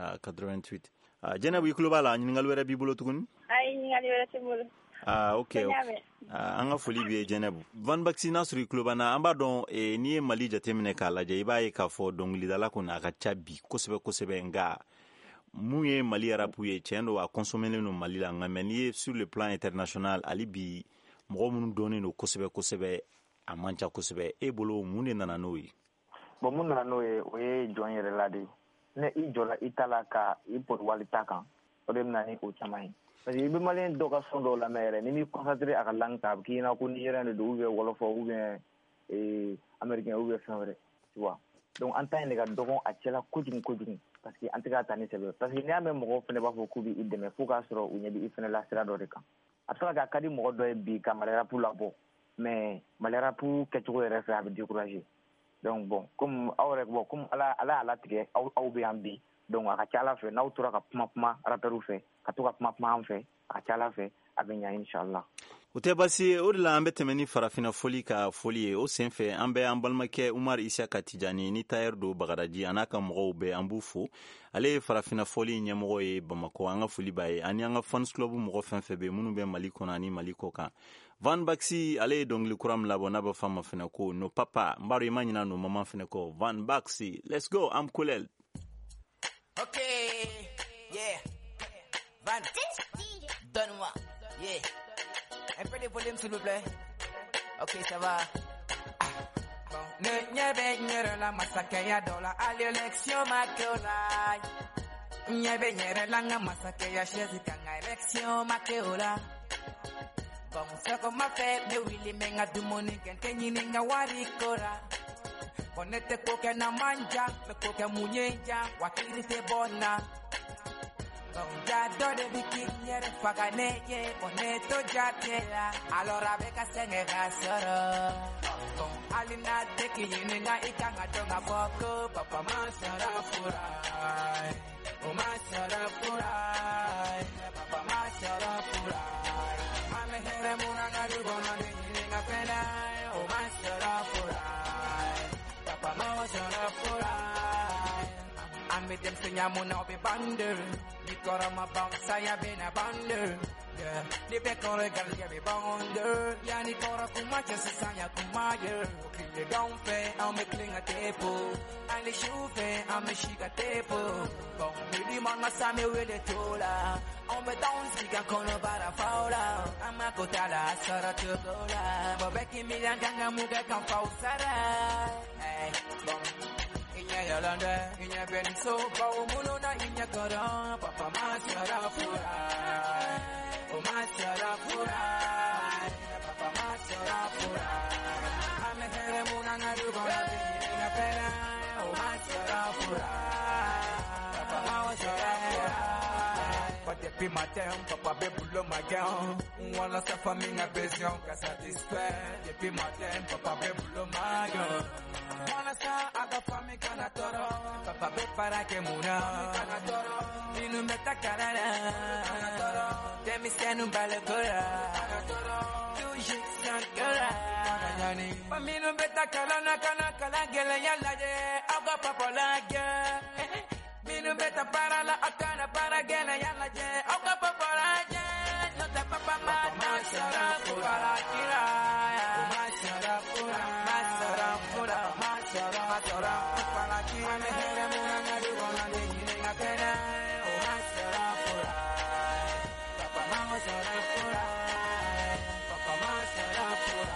Speaker 3: 88. Jɛnɛbu i tulo b'a la ɲininkali wɛrɛ b'i bolo tuguni?
Speaker 18: Ayi ɲininkali wɛrɛ tɛ n bolo.
Speaker 3: Ok an ka foli b'i ye Jɛnɛbu. Van Baxi n'a sɔrɔ i tulo b'an na an b'a dɔn n'i ye Mali jateminɛ k'a lajɛ i b'a ye k'a fɔ dɔnkilidala kɔni a ka ca bi kosɛbɛ kosɛbɛ nka mun ye Mali arabu ye tiɲɛ don a consommelen don Mali la nka mais n'i ye sur le plan international hali bi mɔgɔ minnu dɔnnen don kosɛbɛ kosɛbɛ a man ca kosɛbɛ e bolo mun de nana n'o ye?
Speaker 8: Bon mun nana n'o ye o ye jɔn yɛrɛ la de ne i jɔla i ta la ka i pɔriwali ta kan o de bɛna ni o caman ye parce que i bɛ maliyɛn dɔw ka son dɔw lamɛn yɛrɛ ni m'i concentré a ka langue kan a bɛ k'i ɲɛna ko nigérien de don ou bien wɔlɔfɔ ou bien américain ou bien fɛn wɛrɛ tu vois donc an ta in de ka dɔgɔn a cɛla kojugu kojugu parce que an tɛ k'a ta ni sɛbɛ parce que n'i y'a mɛn mɔgɔw fana b'a fɔ k'u b'i dɛmɛ fo k'a sɔrɔ u ɲɛ bɛ i fana la sira dɔ de kan a tɔgɔ k'a ka di mɔgɔ dɔ ye bi ka Mali arabu labɔ mais Mali arabu kɛcogo yɛrɛ fɛ a bɛ décourager donc bon comme aw yɛrɛ bon comme ala y'a latigɛ aw bɛ yan bi donc a ka ca Ala fɛ n'aw tora ka kuma rappeurs fɛ ka to ka kuma an fɛ a ka ca Ala fɛ a bɛ ɲa inshallah.
Speaker 3: O tɛ baasi ye o de la an bɛ tɛmɛ ni farafina foli ka foli ye o sen fɛ an bɛ an balimakɛ Umar Isaka Tijani ni tailleur do Bagadaji a n'a ka mɔgɔw bɛɛ an b'u fo ale ye farafina foli ɲɛmɔgɔ ye Bamakɔ an ka foli b'a ye ani an ka fans club mɔgɔ fɛn fɛn bɛ minnu bɛ Mali kɔnɔ ani Mali kɔ kan. Van Baxi ale ye dɔnkili kura min labɔ n'a bɛ f'a ma fɛnɛ ko no papa n b'a dɔn i ma ɲinɛ no maman fɛnɛ kɔ. Van Baxi let's go I'm Kulel.
Speaker 19: Okay, yeah, Van, donne-moi, yeah. Un peu de volume s'il vous plaît. Ok, ça va. Nyebe la masaka ya dola à l'élection makeola. Nyebe la masaka ya chaise kanga élection makeola. Bon, c'est comme ma fait, mais oui, les menga du money kente nyinga warikora. Konete koke na manja, me koke munyenja, wakiri te bona. Ya dode biki nyere faganeye, koneto jatela. Alora beka senge gasoro. Alina teki yininga ikanga tonga boko, papa masara furai. O masara furai, papa masara furai. Ame here munanga rugona yininga pena, o masara furai. Papa masara furai. Ame dem senyamu na obi bander. Nikora ma bounce ya bena bander. Yeah, the back on the girl get me bounder. Yeah, Nikora kumacha sasanya kumaya. Okay, don't pay, I'm a cling a table. And the shoe pay, I'm a chic a table. Bon, maybe man masame with the tola. On me down, speak and call about a fowler. I'm a kotala, sara to gola. But back in me and ganga muga come for Sarah. Hey, bon. Inya yolanda, inya benso, bao mulona inya kora, papa masara furai, o masara furai, papa masara furai. Ame here munanga rugona inya pena, o masara furai, papa masara furai. But the be my damn, papa be below my gown. Wala sa famille besion ka satisfait. Depuis my damn, papa be below my gown. Wala sa aga famille kana toro. Papa be para que muna kana toro. Dinu meta karana kana toro. Demi senu balagora kana toro. Tu sankara kana ni. Paminu beta kalana kana kala gela yalla je. Aga papa la ge. Minu beta para la akana para gena yalla je. Aga papa la je. No te papa mata sara para kira. Masara pura, masara pura, masara masora para ki me hele muna du ona de ni ngakena o masora fura papa masora fura papa masora fura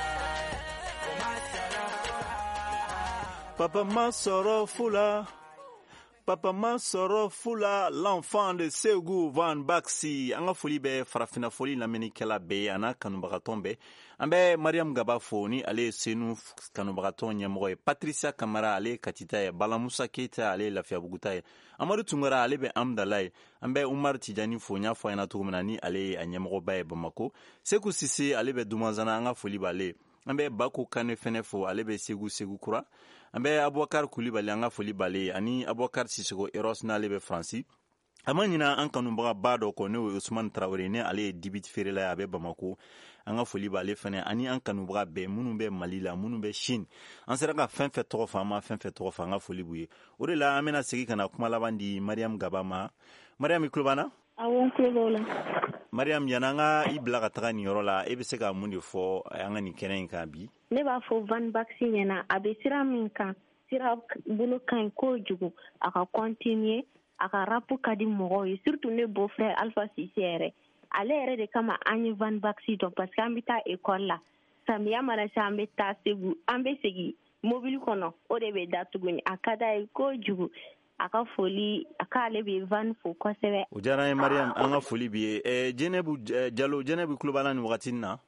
Speaker 19: o masora fura
Speaker 3: Papa Masoro Fula, Papa Masoro Fula, l'enfant de Ségou Van Baxi. Anga foli be farafina foli lameni kala be ana kanubagaton be. Ambe Mariam Gaba foni ale senu kanubagaton nyamoro e Patricia Kamara ale katita e Balamusa Keita ale Lafia Buguta e Amadou Tungara ale be Amdalai. Ambe Umar Tijani fonya foyana tugumanani ale anyamoro ba e Bamako. Sekou Sisi ale be Dumazana anga foli bale. Ambe Bako Kane Fenefo ale be Ségou Kura. Ambe Abouakar Koulibaly anga foli bale ani Abouakar Sissoko Eros na lebe Franci amanyina an kanumbaga bado ko ne Ousmane Traoré ne ale dibit ferela abe Bamako anga foli bale fane ani an kanumbaga be munu be Mali la munu be Chine an sera ka fɛn tɔgɔ fa anga foli buye o de la amena segi kana kuma labandi Mariam Gabama Mariam Klubana
Speaker 11: awon Klubola
Speaker 3: Mariam yananga ibla ka taga ni yɔrɔ la e be se ka mun de fɔ anga ni kɛnɛ in kan bi
Speaker 11: ne b'a fɔ Van Baxi ɲɛna a bɛ sira min kan sira bolo ka ɲi kojugu a ka continuer a ka rap ka di mɔgɔw ye surtout ne beau-frère Alpha Cissé yɛrɛ ale yɛrɛ de kama an ye Van Baxi dɔn parce que an bɛ taa école la samiya mana se an bɛ taa Segu an bɛ segin mobile kɔnɔ o de bɛ da tuguni a ka d'a ye kojugu a ka foli a ka ale bɛ Van fo kosɛbɛ
Speaker 3: o diyara ye Mariam an ka foli bi ye Jɛnɛbu Jalo Jɛnɛbu Klubala ni wagati na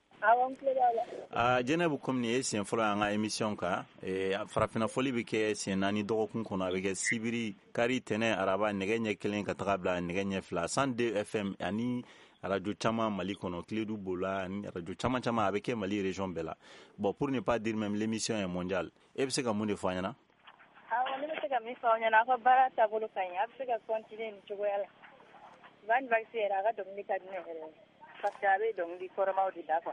Speaker 3: Jɛnɛbu comme ni ye siɲɛ fɔlɔ an ka émission kan farafina foli bɛ kɛ siɲɛ naani dɔgɔkun kɔnɔ a bɛ kɛ sibiri kari tɛnɛ araba nɛgɛ ɲɛ kelen ka taga bila nɛgɛ ɲɛ fila 102 FM ani radio caman Mali kɔnɔ Kiledu Bola ani radio caman a bɛ kɛ Mali région bɛɛ la bon pour ne pas dire même l'émission est mondiale e bɛ se ka mun de fɔ an ɲɛna
Speaker 18: ne bɛ se ka min fɔ an ɲɛna a ka baara taabolo ka ɲi a bɛ se ka continuer nin cogoya la Van Baxi yɛrɛ a ka dɔnkili ka di ne yɛrɛ parce que a bɛ dɔnkili kɔrɔmaw de da quoi.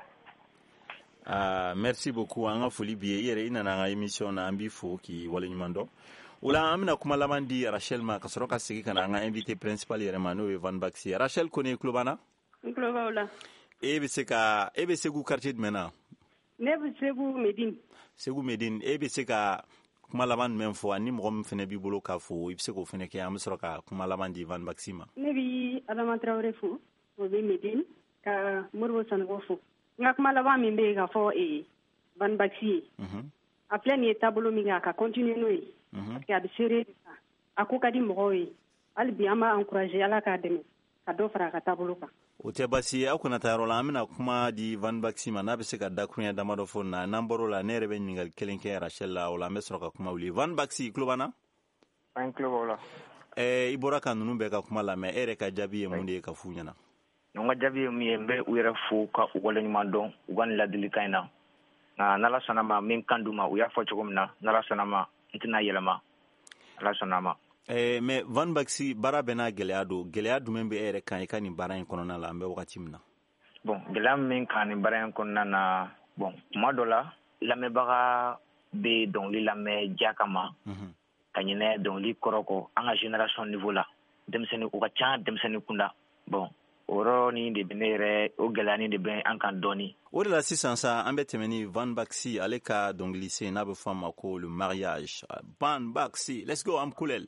Speaker 3: Merci beaucoup an ka foli bi ye i yɛrɛ i nana an ka émission na an b'i fo k'i waleɲuman dɔn o la an bɛna kuma laban di Rachel ma ka sɔrɔ ka segin ka na an ka invité principal yɛrɛ ma n'o ye Van Baxi ye Rachel Kone i tulo b'an na
Speaker 17: n tulo b'aw la
Speaker 3: e bɛ Segu quartier jumɛn na
Speaker 17: ne bɛ Segu Medine
Speaker 3: e bɛ se ka kuma laban jumɛn fɔ ani mɔgɔ min fɛnɛ b'i bolo k'a fo i bɛ se k'o fɛnɛ kɛ an bɛ sɔrɔ ka kuma laban di Van Baxi ma
Speaker 17: ne bɛ Adama Traoré fo o bɛ Medine ka Moribo Sanogo fo n ka kuma laban min bɛ yen ka fɔ Van Baxi ye a filɛ nin ye taabolo min kɛ a ka continuer n'o ye parce que a bɛ seere a ko ka di mɔgɔw ye hali bi an b'a encourager Ala k'a dɛmɛ ka dɔ fara a ka taabolo kan
Speaker 3: o tɛ basi ye aw kana taa yɔrɔ la an bɛna kuma di Van Baxi ma n'a bɛ se ka dakurunya damadɔ fɔ na n'an bɔr'o la ne yɛrɛ bɛ ɲininkali kelen kɛ Rachel la o la an bɛ sɔrɔ ka kuma wuli Van Baxi i tulo b'an na
Speaker 8: an tulo b'aw la
Speaker 3: i bɔra ka ninnu bɛɛ ka kuma lamɛn e yɛrɛ ka jaabi ye mun de ye ka f'u ɲɛna
Speaker 6: n ka jaabi ye min ye n bɛ u yɛrɛ fo ka u waleɲuman dɔn u ka nin ladilikan in na nka n'Ala sɔnna ma min kan d'u ma u y'a fɔ cogo min na n'Ala sɔnna ma n tɛna yɛlɛma Ala sɔnna ma
Speaker 3: mais Van Baxi baara bɛɛ n'a gɛlɛya don gɛlɛya jumɛn bɛ e yɛrɛ kan i ka nin baara in kɔnɔna la an bɛ wagati min na
Speaker 6: bon gɛlɛya min kan nin baara in kɔnɔna na bon tuma dɔ la lamɛnbaga bɛ dɔnkili lamɛn diya kama ka ɲinɛ dɔnkili kɔrɔ kɔ an ka génération niveau la denmisɛnnin u ka ca denmisɛnnin kunda bon o yɔrɔnin de bɛ ne yɛrɛ o gɛlɛyanin de bɛ an kan dɔɔni
Speaker 3: o de la sisan sa an bɛ tɛmɛ ni Van Baxi ale ka dɔnkili sen n'a bɛ fɔ a ma ko le mariage Van Baxi let's go am kulel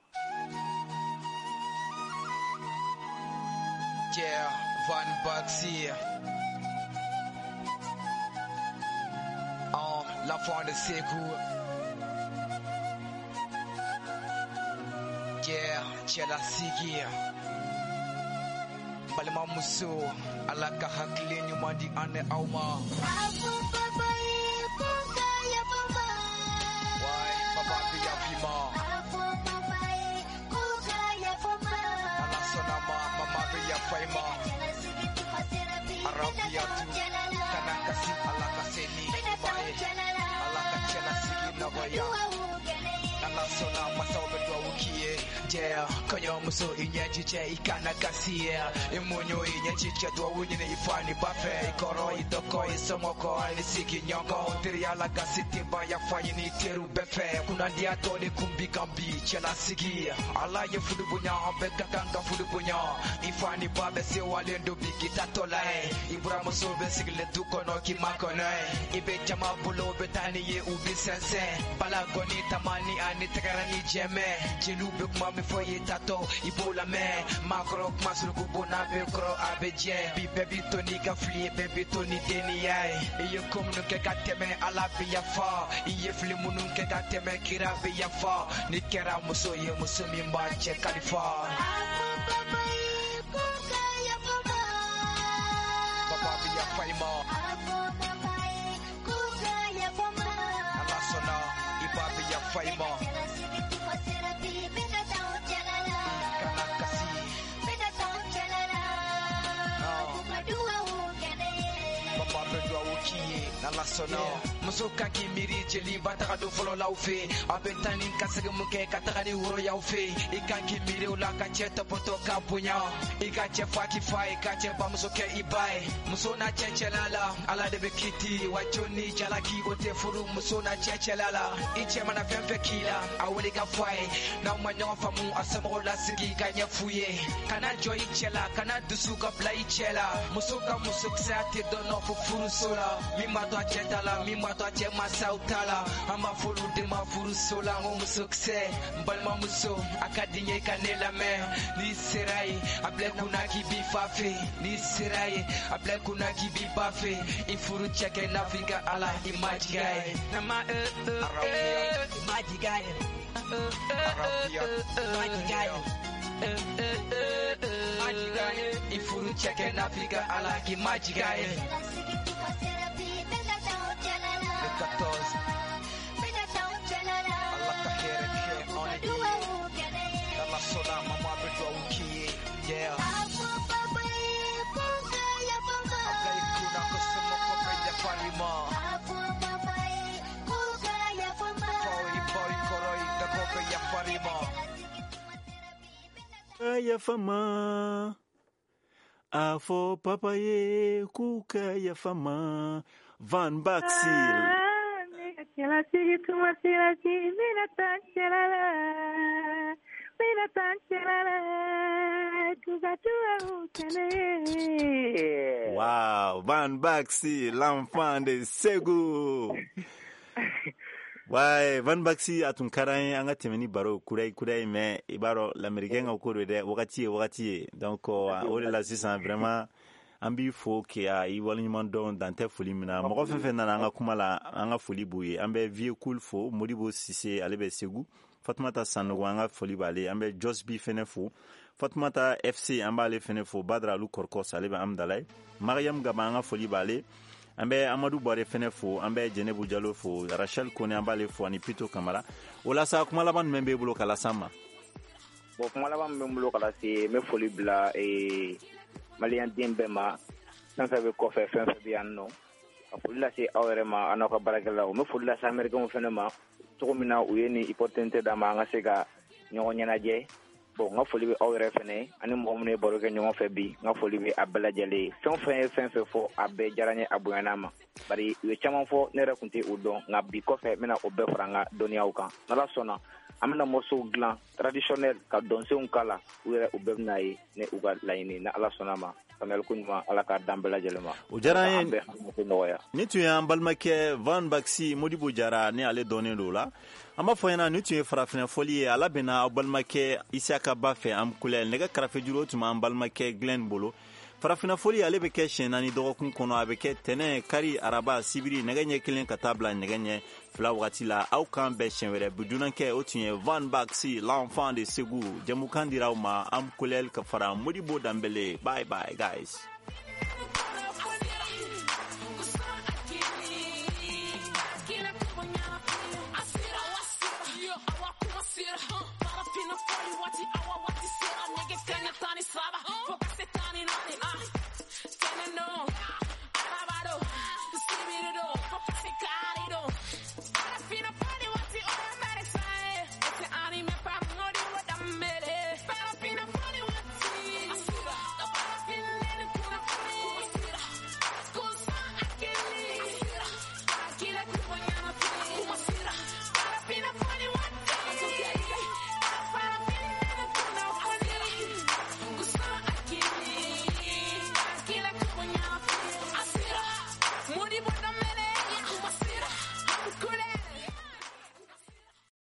Speaker 4: Yeah, Van Baxi. L'enfant de Ségou. Yeah, Tchela Sigi. Balima Muso, Alaka Hakli Nyumandi Ane Auma. Why, Papa Bia Pima. Alasonama, Mama Bia Faima. Arabia tu, Kanakasi, Alaka Seni, Alaka Tchela Sigi Navaya. Alasona Masawa Dwaukie. Yeah, Kanyo Muso Inyajiche Ikanakasia. Imunyo Inyajicha Dwawunya Ifani Bafe, Koro Idoko, Isomoko, Nisiki Nyongo, Tiriala Gasiti Baya Fayini Teru Befe, Kuna Nandia Tony Kumbi Kambi Chela Sigi Allah ye fudu bunya ambe kakanga fudu bunya Ifani babe se walendo bigi tatolai Ibrahim sobe sigle dukono ki makonai Ibe jama bulo betani ye ubi sense Balagoni tamani ani tagarani jeme Jelube kumami foye tato ibola me Makro kumasuru kubona bekro abeje Bi baby Tony ka flie baby Tony deni yai Iye kumnu ke kateme ala biya fa Iye fli munun ke kateme kira biya fa Ni kera muso ye muso mimba che kalifa Baba biya faima Allah sona iba biya faima Nala sono muso kanki miri jeli bataka do folo laufe abetani kasege muke kataka ni woro yaufe ikanki miri ula kache topoto kapunya ikache faki fai kache ba muso ke ibai muso na chechelala ala de bekiti wachoni jalaki ote furu muso na chechelala iche mana femfe kila awele ka fai na manyo famu asamo la sigi kanya fuye kana joy chela kana dusu ka play chela muso ka muso ksate dono furu sola mi mato chetala mi mato che masautala ama fulu de ma furu sola ngo musukse mbalma muso akadinye kanela me ni serai able kuna ki bi fafe ni serai able kuna ki bi bafe ifuru cheke na figa ala imajigae na ma imajigae imajigae ifuru cheke na figa ala imajigae 14 Allah kahire ke on it Allah sola mama beto uki yeah Akai kuna kusemo kwa ya farima Koi koroi da kwa ya farima
Speaker 3: Ya fama Afo papaye kuka ya fama Van Baxil. Wow, Van Baxil, l'enfant de Ségou. Ouais, Van Baxil a ton carin anga temeni baro kurai mais ibaro l'américain au cours de wakati donc on est là c'est vraiment ambi fo ke a I waliman don dante foli mina mo fe na nga kumala anga foli buye ambe véhicule fo modibo sise alebe Ségou Fatmata Sanogo anga foli bale ambe Josby fenefo Fatmata FC ambale fenefo Badra Lu Korkos alebe amdalay Mariam Gaba anga foli bale ambe Amadou Bore fenefo ambe Jenebu Diallo fo Rachel Kone ambale fo ani Pito Kamara ola sa kumala ban membe bulo kala sama
Speaker 8: bo kumala ban membe bulo kala se me foli bla e Malian Diembema, sans savoir quoi faire, bien non. Afulla si awrema anaka barakala o me fulla sa america mo fenema to mina uyeni importante da ma nga sega nyo nyana je bon nga foli be awre fene ani mo ne boro ke nyo fe bi nga foli be abela jale son fe fo abe jaranye abuyanama bari we chama fo ne rakunte udon nga bi ko fe mina o be franga donia uka nala sona amna morceau glan traditionnel ka donse un kala wera o bebnayi ne uga layni na ala sonama kamel kunma ala ka dambela jelema
Speaker 3: o jara ni tu en balmake Van Baxi Modibo jara ne ale donner lola ama foyana ni tu e farafina folie ala bena balmake Isiaka Bafe am kulel nega krafe juro tuma balmake Glen Bolo farafina folie ale be keshe nani dogo kun kono abeke tene kari araba sibiri nega nye kilen katabla nega nye fla wakati la au kan be shenwere budunanke otunye Van Baxi l'enfant de Ségou jamukandira ma am kulel ka fara Modibo dambele bye bye guys.